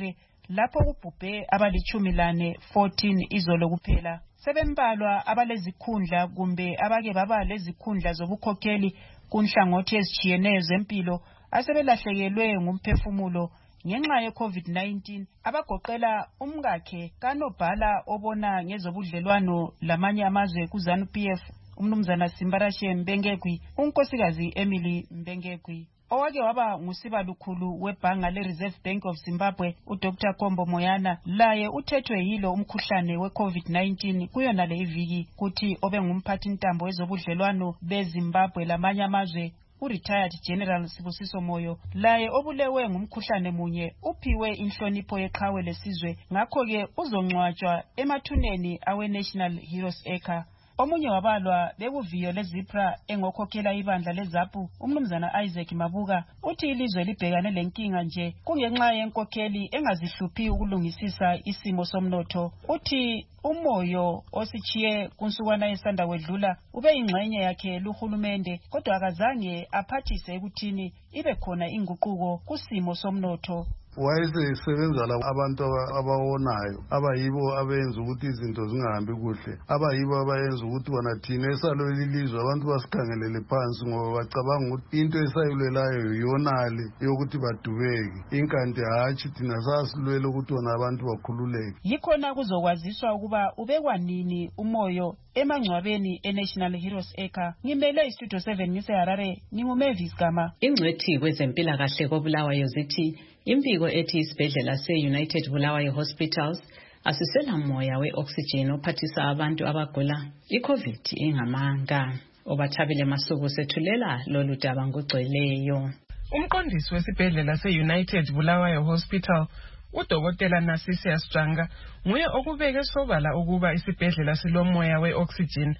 lapho kubhubhe abali-14 izolo kuphela. Sebembalwa abalezikhundla kumbe abake baba lezikhundla zobukhokheli kunhlangothi ezitshiyeneyo zempilo asebelahlekelwe ngumphefumulo ngenxa ye-COVID-19 abagoqela umkakhe kanobhala obona ngezobudlelwano lamanye amazwe ku-ZANU-PF umnumzana Simbarashe Mbengegwi, unkosikazi Emily Mbengegwi, owake waba ngusibalukhulu webhanga le-Reserve Bank of Zimbabwe uDr Kombo Moyana, laye uthethwe yilo umkhuhlane we-COVID-19 kuyona le iviki, kuthi obengumphathi ntambo wezobudlelwano beZimbabwe lamanye amazwe u-retired General Sibusiso Moyo, laye obulewe ngumkhuhlane munye uphiwe inhlonipho yeqhawe lesizwe, ngakho-ke uzongcwatshwa emathuneni awe-National Heroes Acre. Omunye wabalwa bekuviyo lezipra engokhokhela ibandla leZAPU umnumzana Isaac Mabuka uthi ilizwe libhekane lenkinga nje kungenxa yenkokheli engazihluphi ukulungisisa isimo somnotho. Uthi umoyo ositshiye kunsukwana esanda kwedlula ube ingxenye yakhe luhulumende, kodwa akazange aphathise ekuthini ibe khona inguquko kusimo somnotho. Wayesebenza labo abantu abawonayo abayibo abenza ukuthi izinto zingahambi kuhle, abayibo abayenza ukuthi bona thina esalwela ilizwe abantu basikhangelele phansi ngoba bacabanga ukuthi into esayilwelayo yiyonale yokuthi badubeke, inkanti hatshi thina sasilwela ukuthi bona abantu bakhululeke. Yikhona kuzokwaziswa ukuba ubekwa nini umoyo emangcwabeni e-National Heroes Acre. Ngimele iStudio 7 ngiseHarare, nginguMavis Gama. Ingcwethi kwezempilakahle koBulawayo zithi imbiko ethi isibhedlela se-United Bulawayo Hospitals asisela moya we-oxygen ophathisa abantu abagula i-COVID ingamanga. Obathabile Masuku sethulela lolu daba ngogcweleyo. Umqondisi wesibhedlela se-United Bulawayo Hospital uDokotela Narcissus Janga nguye okubeke sobala ukuba isibhedlela silomoya we-oxygen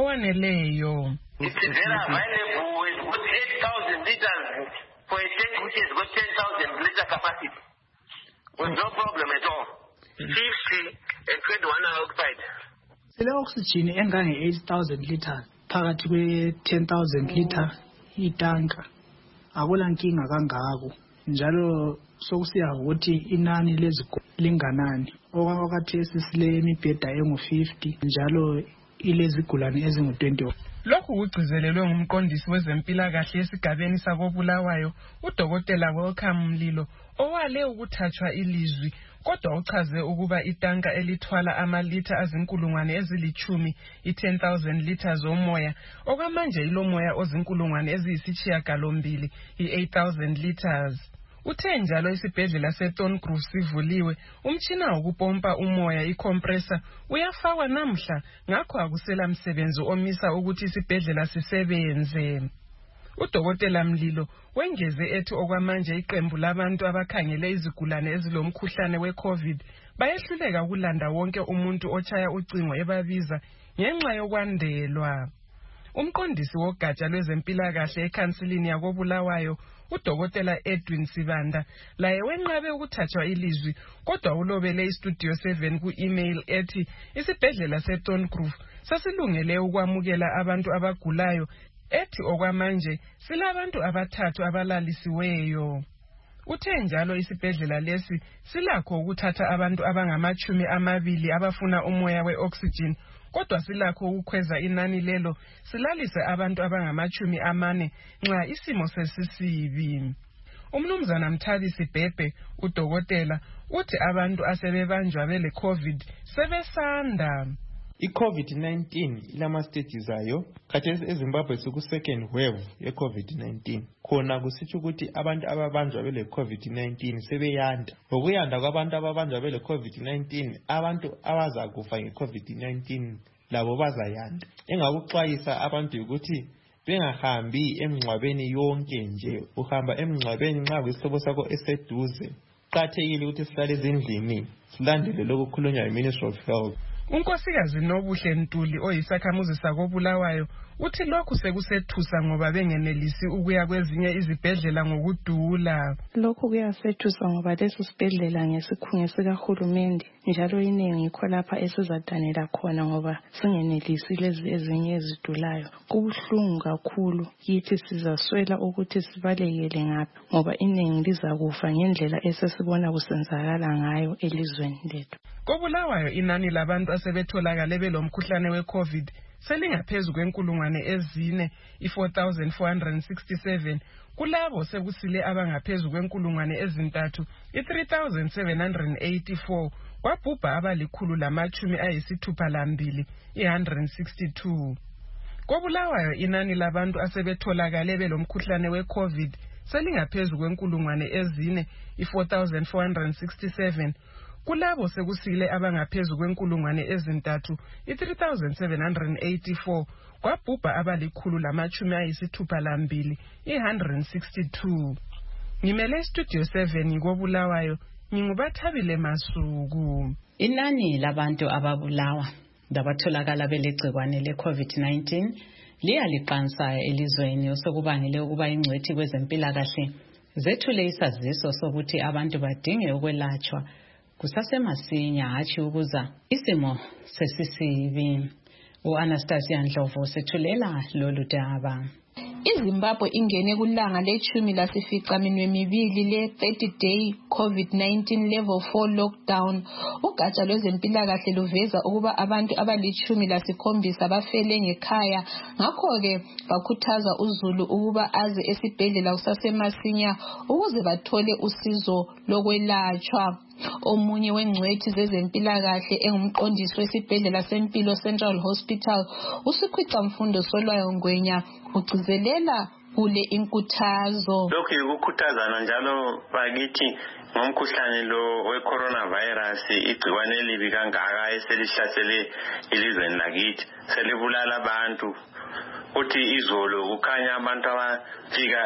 owaneleyo. It's very available with 8,000 liters for a tank which has got 10,000 liter capacity. With no problem at all. 50 and 21 outside. Sile oxygen engange 8,000 liters phakathi kwe-10,000 liter itanka. Akula nkinga kangako. Njalo sokusiya ukuthi inani leziguli linganani. Okwakhathesi sile imibheda engu-50 njalo ilezigulane ezingu-21. Lokhu kugcizelelwe ngumqondisi wezempilakahle esigabeni sakoBulawayo uDokotela Welcome Mlilo owale ukuthathwa ilizwi, kodwa uchaze ukuba itanka elithwala amalitha azinkulungwane ezili-10 i-10,000 liters omoya okwamanje ilomoya ozinkulungwane eziyisishiyagalombili i-8,000 liters. Uthe njalo isibhedlela seTongrove sivuliwe, umtshina wokupompa umoya i-compressor uyafakwa namhla, ngakho akusela msebenzi omisa ukuthi isibhedlela sisebenze. UDokotela Mlilo wengeze ethi okwamanje iqembu labantu abakhangele izigulane ezilomkhuhlane we-COVID bayehluleka ukulanda wonke umuntu otshaya ucingo ebabiza ngenxa yokwandelwa. Umqondisi wogatsha lwezempilakahle ekhansilini yakoBulawayo uDokotela Edwin Sibanda laye wenqabe ukuthathwa ilizwi, kodwa ulobele iStudio 7 ku-email ethi isibhedlela seTongrove sasilungele ukwamukela abantu abagulayo, ethi okwamanje silabantu abathathu abalalisiweyo. Uthe njalo isibhedlela lesi silakho ukuthatha abantu abangama-20 abafuna umoya we-oxygen, kodwa silakho ukukhweza inani lelo silalise abantu abangama-40 nxa isimo sesisibi. Umnumzana Mthabisi Bhebhe uDokotela uthi abantu asebebanjwa bele COVID sebesanda. I-COVID-19 ilama stages ayo. Khathesi eZimbabwe siku-second wave ye-COVID-19. Khona kusitsho ukuthi abantu ababanjwa bele COVID-19 sebeyanda. Ngokuyanda kwabantu ababanjwa bele COVID-19, abantu abazakufa nge-COVID-19 labo bazayanda. Engakuxwayisa abantu ukuthi bengahambi emngcwabeni yonke nje. Uhamba emngcwabeni nxa kuyisihlobo sakho eseduze. Kuqakathekile ukuthi sihlale ezindlini silandele lokhu kukhulunywa yi-Ministry of Health. Unkosikazi Nobuhle Ntuli oyisakhamuzi sakobulawayo uthi lokhu sekusethusa ngoba bengenelisi ukuya kwezinye izibhedlela ngokudula. Lokhu kuyasethusa ngoba leso sibhedlela ngesikhungo sikahulumende njalo iningi yikho lapha esizadanela khona ngoba singenelisi lezi ezinye ezidulayo. Kubuhlungu kakhulu yithi sizaswela ukuthi sibalekele ngaphi ngoba iningi lizakufa ngendlela esesibona kusenzakala ngayo elizweni lethu. Kobulawayo inani labantu asebetholakale belomkhuhlane weCovid selingaphezulu kwenkulungwane ezine, 4,467. Kulabo sekusile abangaphezulu kwenkulungwane ezintathu, 3,784. Kwabhubha abalikhulu lamachumi ayisithupha lambili, 162. Kobulawayo inani labantu asebetholakale belomkhuhlane weCovid selingaphezulu kwenkulungwane ezine, 4,467. Kulabo sekusile abangaphezulu kwenkulungwane ezintathu, 3,784. Kwabhubha abalikhulu lamachumi ayisithupha lambili, 162. Ngimele Studio 7 ngikobulawayo, ngingubathabile Masuku. Inani labantu ababulawa labatholakala belegcikwane le-COVID-19 liyaliqansa elizweni osekubangele ukuba ingcwethi kwezempilakahle zethule isaziso sokuthi abantu badinge ukwelatshwa kusasemasinya hatshi ukuza isimo sesisibi. U-Anastasia Ndlovu sethulela lolu daba. iZimbabwe ingene kulanga lechumi lasificaminwembili le-30-day COVID-19 level 4 lockdown. Ugatsha lwezempilakahle luveza ukuba abantu abali-17 bafele ngekhaya, ngakho-ke bakhuthaza uzulu ukuba aze esibhedlela kusasemasinya ukuze bathole usizo lokwelatshwa. Omunye wengcwethi zezempilakahle engumqondisi wesibhedlela sempilo Central Hospital, uSikhwicamfundo Solwayo Ngwenya, ugcizelela kule inkuthazo. Lokhu yikukhuthazana njalo bakithi ngomkhuhlane lo we-coronavirus, igciwane elibi kangaka eselihlasele ilizweni lakithi, selibulala abantu. Uthi izolo kukhanya abantu abafika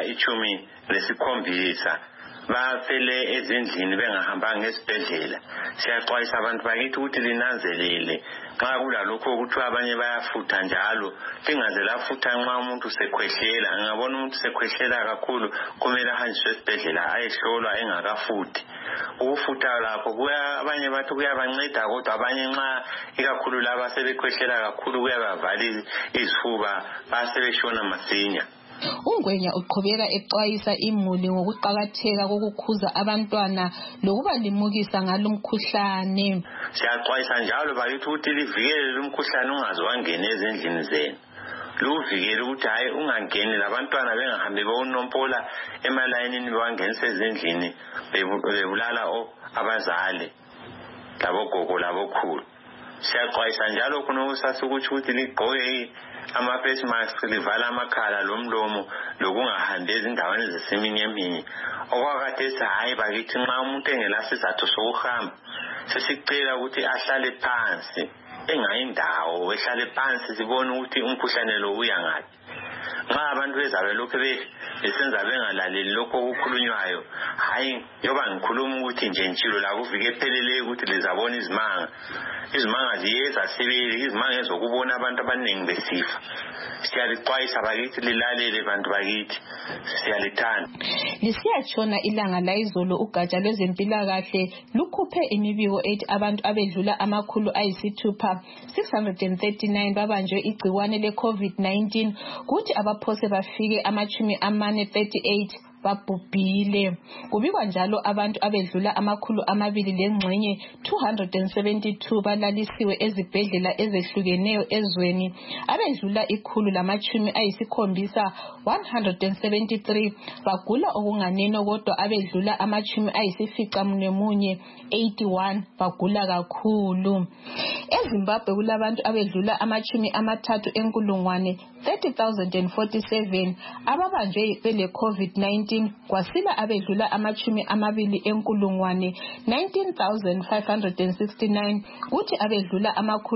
17 bafele ezindlini bengahambanga esibhedlela. Siyaxwayisa abantu bakithi ukuthi linanzelele nxa kulalokho ukuthi abanye bayafutha njalo, lingaze lafutha nxa umuntu sekhwehlela. Ngabona umuntu sekhwehlela kakhulu kumele ahanjiswe esibhedlela ayehlolwa engakafuthi. Ukufutha lapho abanye bathi kuyabanceda, kodwa abanye nxa ikakhulu laba sebekhwehlela kakhulu kuyabavala izifuba basebeshona masinya. Ungwenya uqhubeka exwayisa imuli ngokuqakatheka kokukhuza abantwana lokubalimukisa ngalomkhuhlane. Siyaxwayisa njalo bakithi ukuthi livikele lumkhuhlane ungaze wangena ezindlini zenu. Luvikele ukuthi hayi ungangeni labantwana bengahambi beyonompola emalayinini bewangenisa ezindlini bebulala abazali labogogo labokhulu. Siyaxwayisa njalo kunokusasa ukuthi ligqoke ama-face mask, livala amakhala lomlomo lokungahambi ezindaweni ezisiminyeminya. Okwakhathesi hayi bakithi nxa umuntu engelasizathu sokuhamba sesicela ukuthi ahlale phansi, engayindawo ehlale phansi sibone ukuthi umkhuhlane lo uya ngaphi. Nxa abantu bezabe lokho besenza bengalaleli lokho okukhulunywayo, hayi yoba ngikhuluma ukuthi nje ntshilo la kuvike epheleleyo ukuthi lizabona izimanga ziyeza sibili, izimanga ezokubona abantu abaningi besifa. Siyalixwayisa bakithi lilalele bantu bakithi, siyalithanda. Lisiyatshona ilanga layizolo ugatsha lwezempilakahle lukhuphe imibiko ethi abantu abedlula 639 babanjwe igciwane le-COVID-19 kuthi abaphose bafike 438 babhubhile. Kubikwa njalo abantu abedlula 200 lengxenye 272 balalisiwe ezibhedlela ezehlukeneyo ezweni. Abedlula 170 173 bagula okunganeno, kodwa abedlula 81 bagula kakhulu. EZimbabwe kulabantu abedlula 30,047 ababanjwe bele COVID-19, kwasila abedlula 20,000 19,569 kuthi abedlula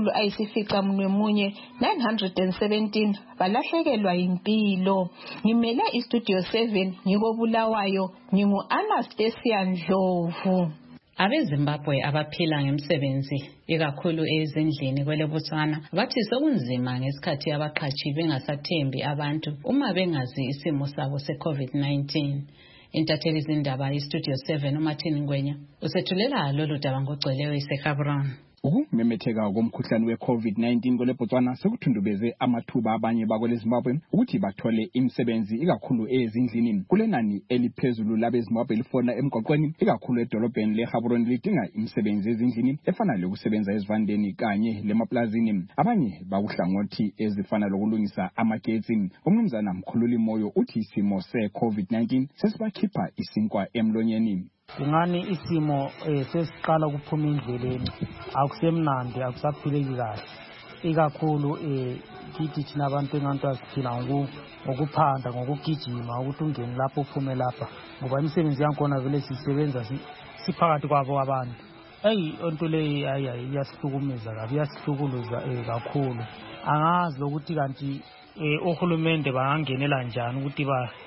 917 balahlekelwa impilo. Ngimele iStudio 7 ngikobulawayo, ngingu-Anastasia Ndlovu. Abezimbabwe abaphila ngemsebenzi ikakhulu ezindlini kwele Botswana bathi sokunzima ngesikhathi abaqhashi bengasathembi abantu uma bengazi isimo sabo se-COVID-19. Intatheli izindaba iStudio 7 uMartin Ngwenya usethulela lolu daba ngogcweleyo eseGaborone. Ukumemetheka komkhuhlane we-COVID-19 kwele Botswana sekuthundubeze amathuba abanye bakwele Zimbabwe ukuthi bathole imisebenzi ikakhulu ezindlini. Kulenani eliphezulu labeZimbabwe lifona emgwaqweni ikakhulu edolobheni leGaborone lidinga imisebenzi ezindlini efana lokusebenza ezivandeni kanye lemaplazini. Abanye bakuhlangothi ezifana lokulungisa amagetsi. Umnumzana Mkhululi Moyo uthi isimo se-COVID-19 sesibakhipha isinkwa emlonyeni. Kungani isimo sesiqala ukuphuma indleleni akusemnandi akusaphileki kahle ikakhulu kithi thina abantu enganto asiphila ngokuphanda ngokugijima ukuthi ungene lapho uphume lapha ngoba imisebenzi yakhona vele sisebenza siphakathi kwabo abantu. Onto leyi iyasihlukumeza kabi iyasihlukuluza kakhulu. Angazi ukuthi kanti ohulumende bangangenela njani ukuthi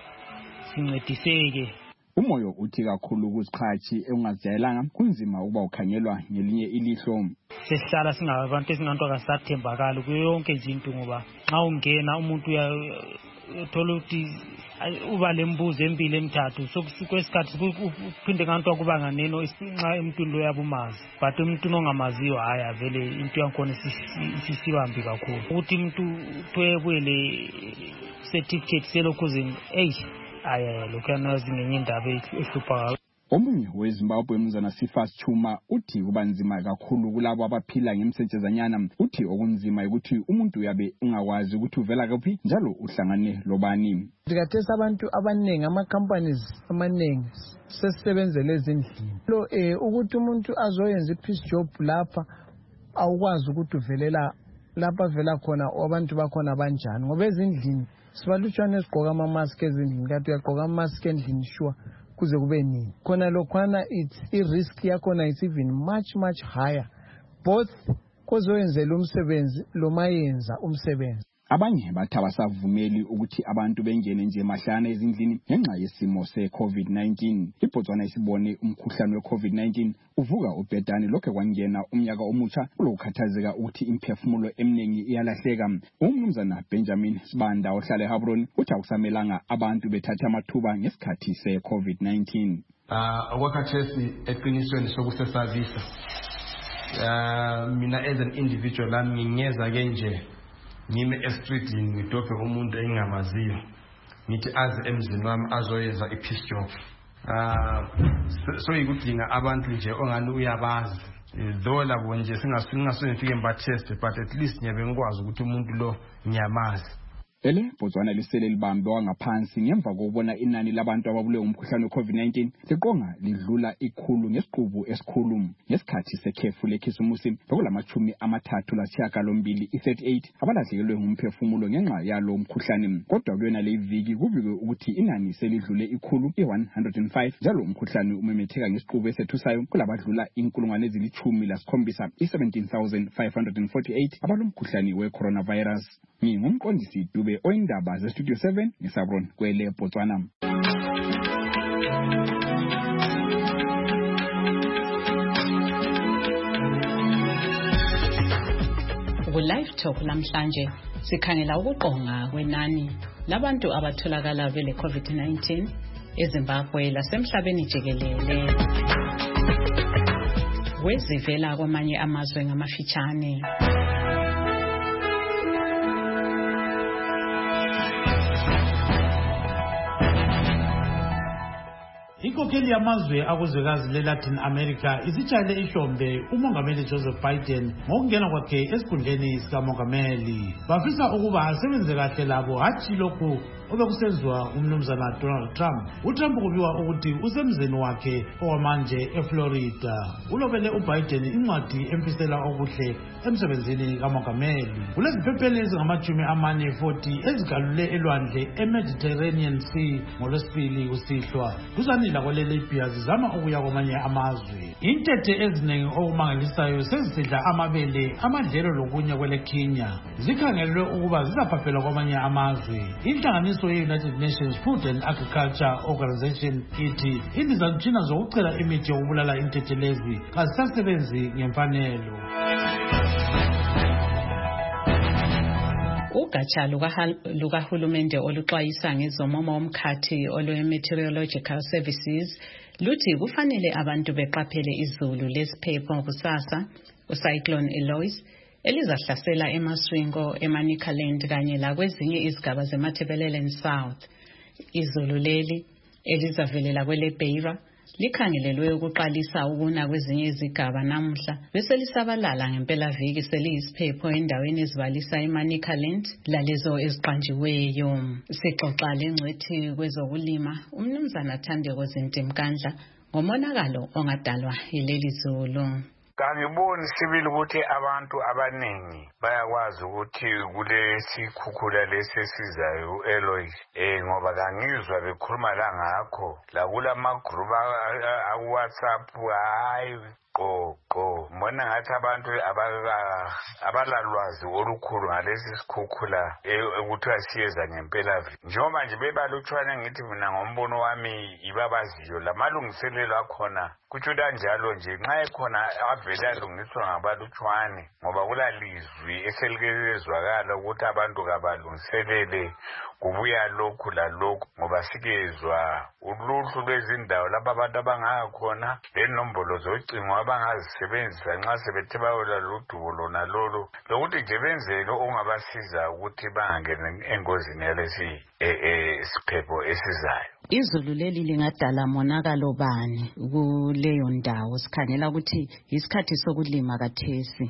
sincediseke. Umoyo uthi kakhulu kuziqhathi engazijayelanga kunzima ukuba ukhangelwa ngelinye ilihlo. Sesihlala singabantu esinganto akasathembakala kuyo yonke nje into ngoba nxa ungena umuntu uyathola ukuthi uba lembuzo empilo emithathu kwesikhathi kuphinde nganto akuba nganeno nxa emntwini lo yabumazi but umuntu ongamaziyo haya vele into yakhona isibambi kakhulu ukuthi umuntu twebuyele certificate selokuzini lokhu yanazi ngenye indaba ehlupha. Omunye weZimbabwe Mzana Sifas Chuma uthi kuba nzima kakhulu kulabo abaphila ngemsetshezanyana. Uthi okunzima ukuthi umuntu uyabe ungakwazi ukuthi uvela kuphi njalo uhlangane lobani. Ndikathesa abantu abanengi ama-companies amaningi sesisebenzele ezindlini. Ukuthi umuntu azoyenza i-piece job lapha awukwazi ukuthi uvelela lapha vela khona abantu bakhona banjani ngoba ezindlini sibalutshwane esigqoka ama-mask ezindlini kanti uyagqoka ama-mask endlini sure kuze kube nini khona lokhwana i-risk yakhona it's even much higher both kozoyenzela umsebenzi lo mayenza umsebenzi. Abanye bathi abasavumeli ukuthi abantu bengene nje mahlana ezindlini ngenxa yesimo se-COVID-19. iBotswana isibone umkhuhlane we-COVID-19 uvuka ubhedane lokho kwangena umnyaka omutsha kulokukhathazeka ukuthi imphefumulo eminingi iyalahleka. Umnumzana Benjamin Sibanda ohlala eGaborone uthi akusamelanga abantu bethathe amathuba ngesikhathi se-COVID-19. Okwakhathesi eqinisweni sokusesabisa mina as an individual lami ngiyeza ke nje ngime estreetini ngidobhe umuntu engingamaziyo ngithi aze emzini wami azoyenza i-piece job. So yikudinga abantu nje ongani uyabazi though labo nje singasifike mba-test but at least ngiyabe ngikwazi ukuthi umuntu lo ngiyamazi. Botswana lisele libambe ngaphansi ngemva kokubona inani labantu ababulewe umkhuhlane we-COVID-19 liqonga lidlula ikhulu ngesiqubu esikhulu. Ngesikhathi sekhefu lekhisimusi bekulama-38 i-38 abalahlekelwe ngumphefumulo ngenxa yalo mkhuhlane. Kodwa kuyona le viki kubikwe ukuthi inani selidlule ikhulu i-105 njalo umkhuhlane umemetheka ngesiqubu esethusayo kulabadlula 17,000 i-17,548 abalomkhuhlane we-coronavirus. Ngingumqondisi Dube oyindaba zeStudio 7 eGaborone kwele Botswana. Ku-Live Talk namhlanje sikhangela ukuqonga kwenani labantu abatholakala bele COVID-19 eZimbabwe lasemhlabeni jikelele. Wezivela kwamanye amazwe ngamafitshane. Inkokheli yamazwe akuzwekazi leLatin America isitshayele ihlombe umongameli Joseph Biden ngokungena kwakhe esikhundleni sikamongameli. Bafisa ukuba asebenze kahle labo hatshi lokhu obekusenziwa umnumzana Donald Trump. uTrump kubiwa ukuthi usemzini wakhe owamanje eFlorida. Ulobele uBiden incwadi emfisela okuhle emsebenzini kamongameli. Kuleziphepheli ezingama-40 ezigalule elwandle eMediterranean Sea ngolwesibili kusihlwa duzanila kwele-Libya zizama ukuya kwamanye amazwe. Intethe eziningi okumangalisayo sezisidla amabele amadlelo lokunye kwele Kenya zikhangelwe ukuba zizaphaphelwa kwamanye amazwe. Inhlanganiso inhlanganiso ye-United Nations Food and Agriculture Organization ithi indizamtshina zokucela imithi yokubulala intethelezi kazisasebenzi ngemfanelo. Ugatsha lukahulumende oluxwayisa ngezomomo womkhathi olwe-Meteorological Services luthi kufanele abantu beqaphele izulu lesiphepho kusasa ucyclone Eloise elizahlasela eMaswingo, eManicaland kanye lakwezinye izigaba zeMatabeleland South. Izulu leli elizavelela kweleBeira likhangelelwe ukuqalisa ukuna kwezinye izigaba namuhla bese lisabalala ngempelaviki seliyisiphepho endaweni ezibalisa eManicaland lalezo eziqanjiweyo. Sixoxa lengcwethi kwezokulima umnumzana Thandeko Zintimkandla ngomonakalo ongadalwa yileli zulu. Kangiboni sibili ukuthi abantu abaningi bayakwazi ukuthi kulesikhukhula lesi esizayo u-Eloise ngoba kangizwa bekhuluma la ngakho la kulamagroup aku-WhatsApp hayi qo mbona ngathi abantu abalalwazi olukhulu ngalesi sikhukhula ekuthiwa siyeza ngempelaviki. Njengoba nje bebalutshwane ngithi mina ngombono wami ibabaziyo lamalungiselelo akhona kutsho kanjalo nje nxa ekhona avele alungiswa ngabalutshwane ngoba kulalizwi eselikezwakala ukuthi abantu kabalungiselele kubuya lokhu lalokhu ngoba sikezwa uluhlu lwezindawo lapho abantu abangakhona lenombolo zocingo abangazisebenzisa nxa sebethe bayola ludubo lona lolo lokuthi nje benzele ongabasiza ukuthi bangangeni engozini yalesi siphepho esizayo. Izulu leli lingadala monakalo bani kuleyo ndawo? Sikhangela ukuthi isikhathi sokulima kathesi.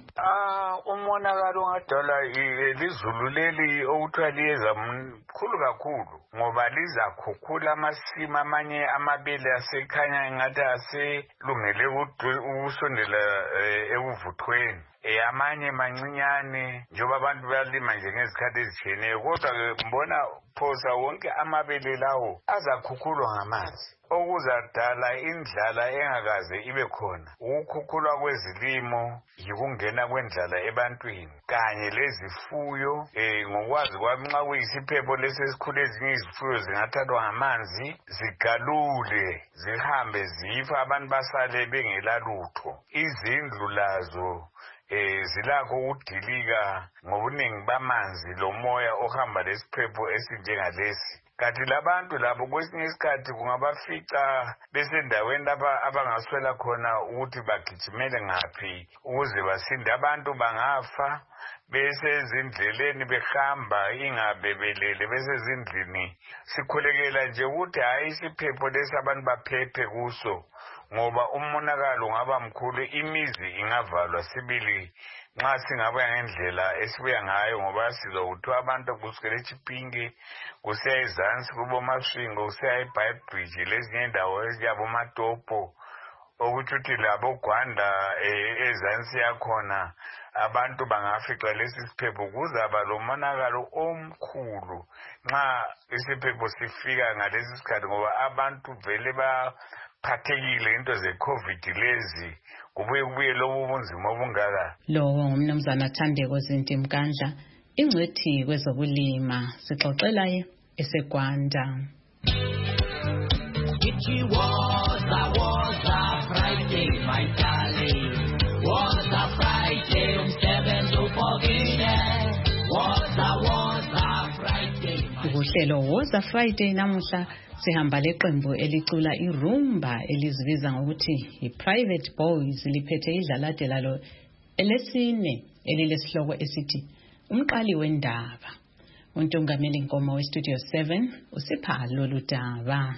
Umonakalo ongadala lizulu leli okuthiwa liyeza mkhulu kakhulu ngoba lizakhukhula amasimu amanye amabele asekhanya engathi aselungele ukusondela ekuvuthweni. Amanye mancinyane njengoba abantu bayalima nje ngezikhathi ezitshiyeneyo kodwa-ke mbona phosa wonke amabele lawo azakhukhulwa ngamanzi okuzadala indlala engakaze ibe khona. Ukukhukhulwa kwezilimo yikungena kwendlala ebantwini kanye lezifuyo. Ngokwazi kwami nxa kuyisiphepho lesesikhulu ezinye izifuyo zingathathwa ngamanzi zigalule zihambe zifa abantu basale bengela lutho. Izindlu lazo zilakho ukudilika ngobuningi bamanzi lomoya ohamba lesiphepho esinjengalesi. Kanti labantu labo kwesinye isikhathi kungabafica besendaweni lapha abangaswela khona ukuthi bagijimele ngaphi ukuze basinde. Abantu bangafa besezindleleni behamba ingabebelele besezindlini. Sikhulekela nje ukuthi hayi isiphepho lesi abantu baphephe kuso ngoba umonakalo ungaba mkhulu, imizi ingavalwa sibili nxa singaba ngendlela esibuya ngayo ngoba sizwa ukuthi abantu kusukela eChipinge kusiya ezansi kuboMaswingo kusiya eBhayibhriji lezinye indawo ezinjengabomatopo okuthi uthi labo Gwanda ezansi yakhona abantu bangafica lesi siphepho. Kuzaba lomonakalo omkhulu nxa isiphepho sifika ngalesi sikhathi ngoba abantu vele baphathekile into ze-COVID lezi kubuye lobu bunzima obungaka. Lowo ngumnumzana Thandeko Zintimkandla ingcwethi kwezokulima sixoxela eseGwanda. Friday, my darling. Was a Friday, umsebenzi upokile. Was a Friday. Uhlelo Was a Friday namuhla sihamba leqembu elicula irumba elizibiza ngokuthi iPrivate Boys liphethe idlalade lalo elesine elilesihloko esithi umqali wendaba. Untungameli Nkomo weStudio 7 usipha lolu daba.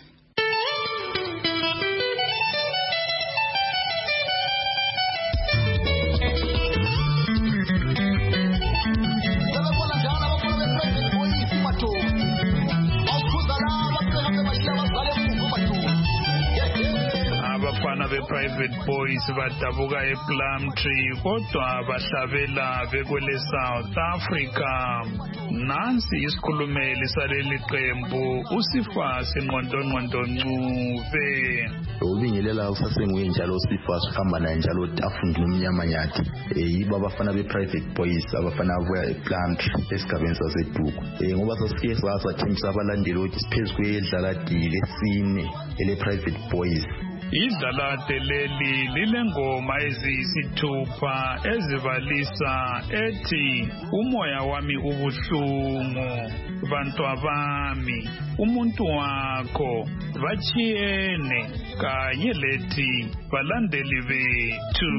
be-Private Boys badabuka ePlumtree kodwa bahlabela bekwele South Africa. Nansi isikhulumeli saleli qembu uSifasi Ngqondo Ncube. Ubingelela usasenguye njalo Sifasi uhamba naye njalo afunde nomnyama nyathi. Yibo abafana be-Private Boys abafana abuya ePlumtree esigabeni saseDuku. Ngoba sasike sathembisa abalandeli ukuthi siphezu kwedlaladile lesine ele-Private Boys. Idlalade leli lilengoma eziyisithupha ezibalisa ethi umoya wami ubuhlungu, bantwabami, umuntu wakho, bachiyene, kanye lethi balandeli bethu.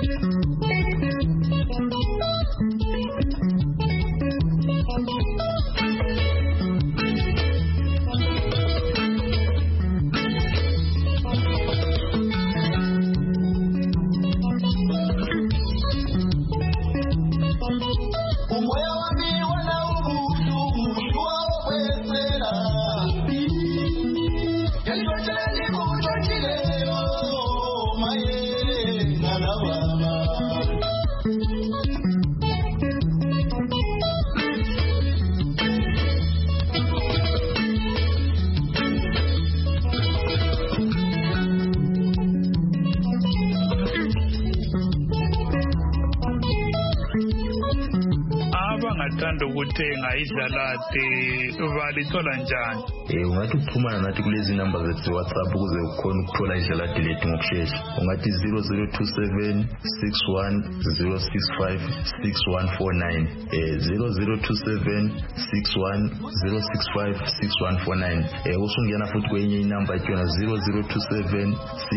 Abangathanda ukuthenga idlalade balithola njani? Ungathi ukuxhumana nathi kulezi number zethu WhatsApp ukuze ukhone ukuthola idlalade lethu ngokusheshsha. Ungathi 0027 61065 6149 0027 61065 6149. Usungena futhi kwenye inamba ethi yona 0027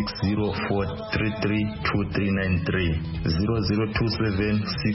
604332393 0027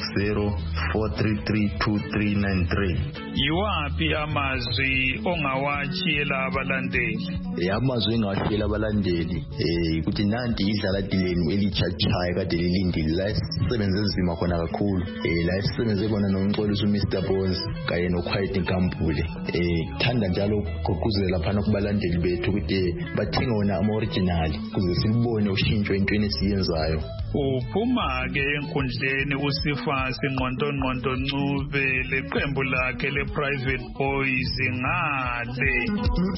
604332393. Yiwaphi amazwi ongawatshiyela abalandeli? Amazwi engawatshiyela abalandeli ukuthi nanti idlalade lenu elichachayo kade lilindile la sisebenze nzima khona kakhulu. La sisebenze khona noMxolisi uMr Bones kanye noQuiet Nkambule. Thanda njalo ukugqugquzela phana kubalandeli bethu ukuthi bathenga wona ama-original ukuze silibone ushintsho entweni esiyenzayo. Uphuma-ke enkundleni uSifasi Ngqondo Ncube leqembu lakhe le-Private Boys ngale.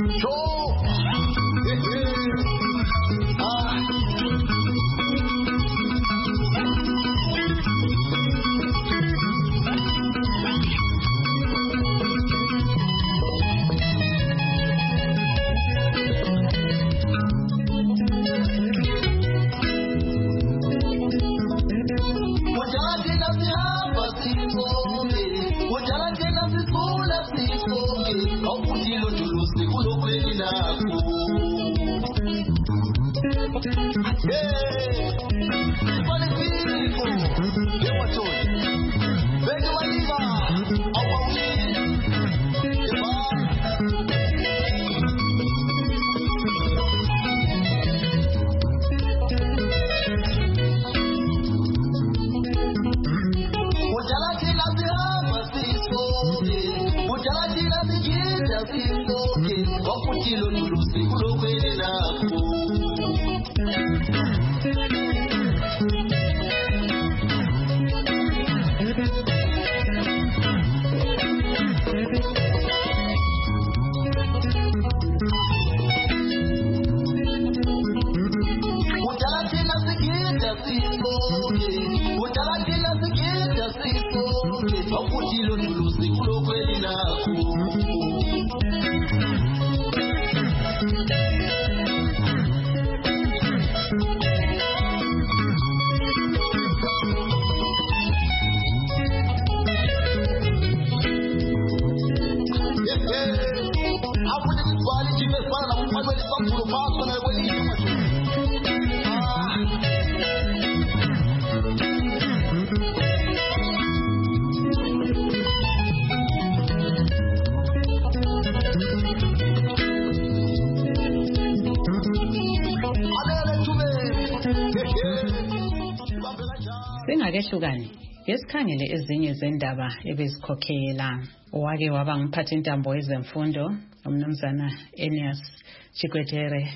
Singakehlukani yesikhangele ezinye zendaba ebezikhokhela. Owake waba ngumphathintambo wezemfundo umnumzana Enias Chikwetere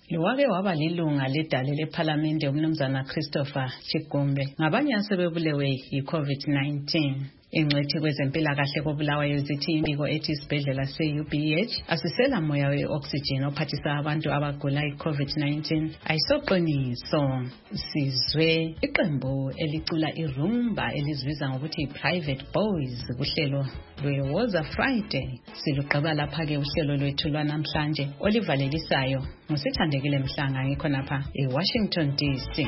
Lowake waba lilunga ledale lephalamende umnumzana Christopher Chigumbe ngabanye asebebulewe yi-COVID-19. Ingcwethi kwezempilakahle koBulawayo zithi imbiko ethi isibhedlela se-UBH asisela moya we-oxygen ophathisa abantu abagula i-COVID-19 ayisoqiniso. Sizwe iqembu elicula irumba elizibiza ngokuthi i-Private Boys kuhlelo lwe-Woza Friday. Siluqaba lapha-ke uhlelo lwethu lwanamhlanje olivalelisayo ngusithandekile Mhlanga ngikhonapha eWashington DC.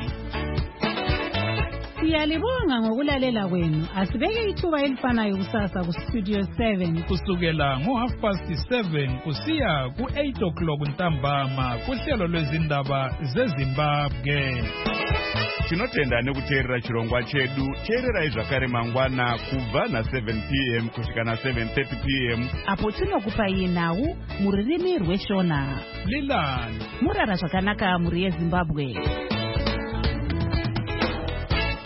Siyalibonga ngokulalela kwenu. Asibeke ithuba elifanayo kusasa ku Studio 7 kusukela ngo7:30 kusiya ku8:00 ntambama kuhlelo lwezindaba zeZimbabwe. Tinotenda nekuteerera chirongwa chedu. Teererai zvakare mangwana kubva na7 p.m. kusvika na7:30 p.m. apo tinokupai nhau muririmi rweshona. Lilani murara zvakanaka muri yeZimbabwe.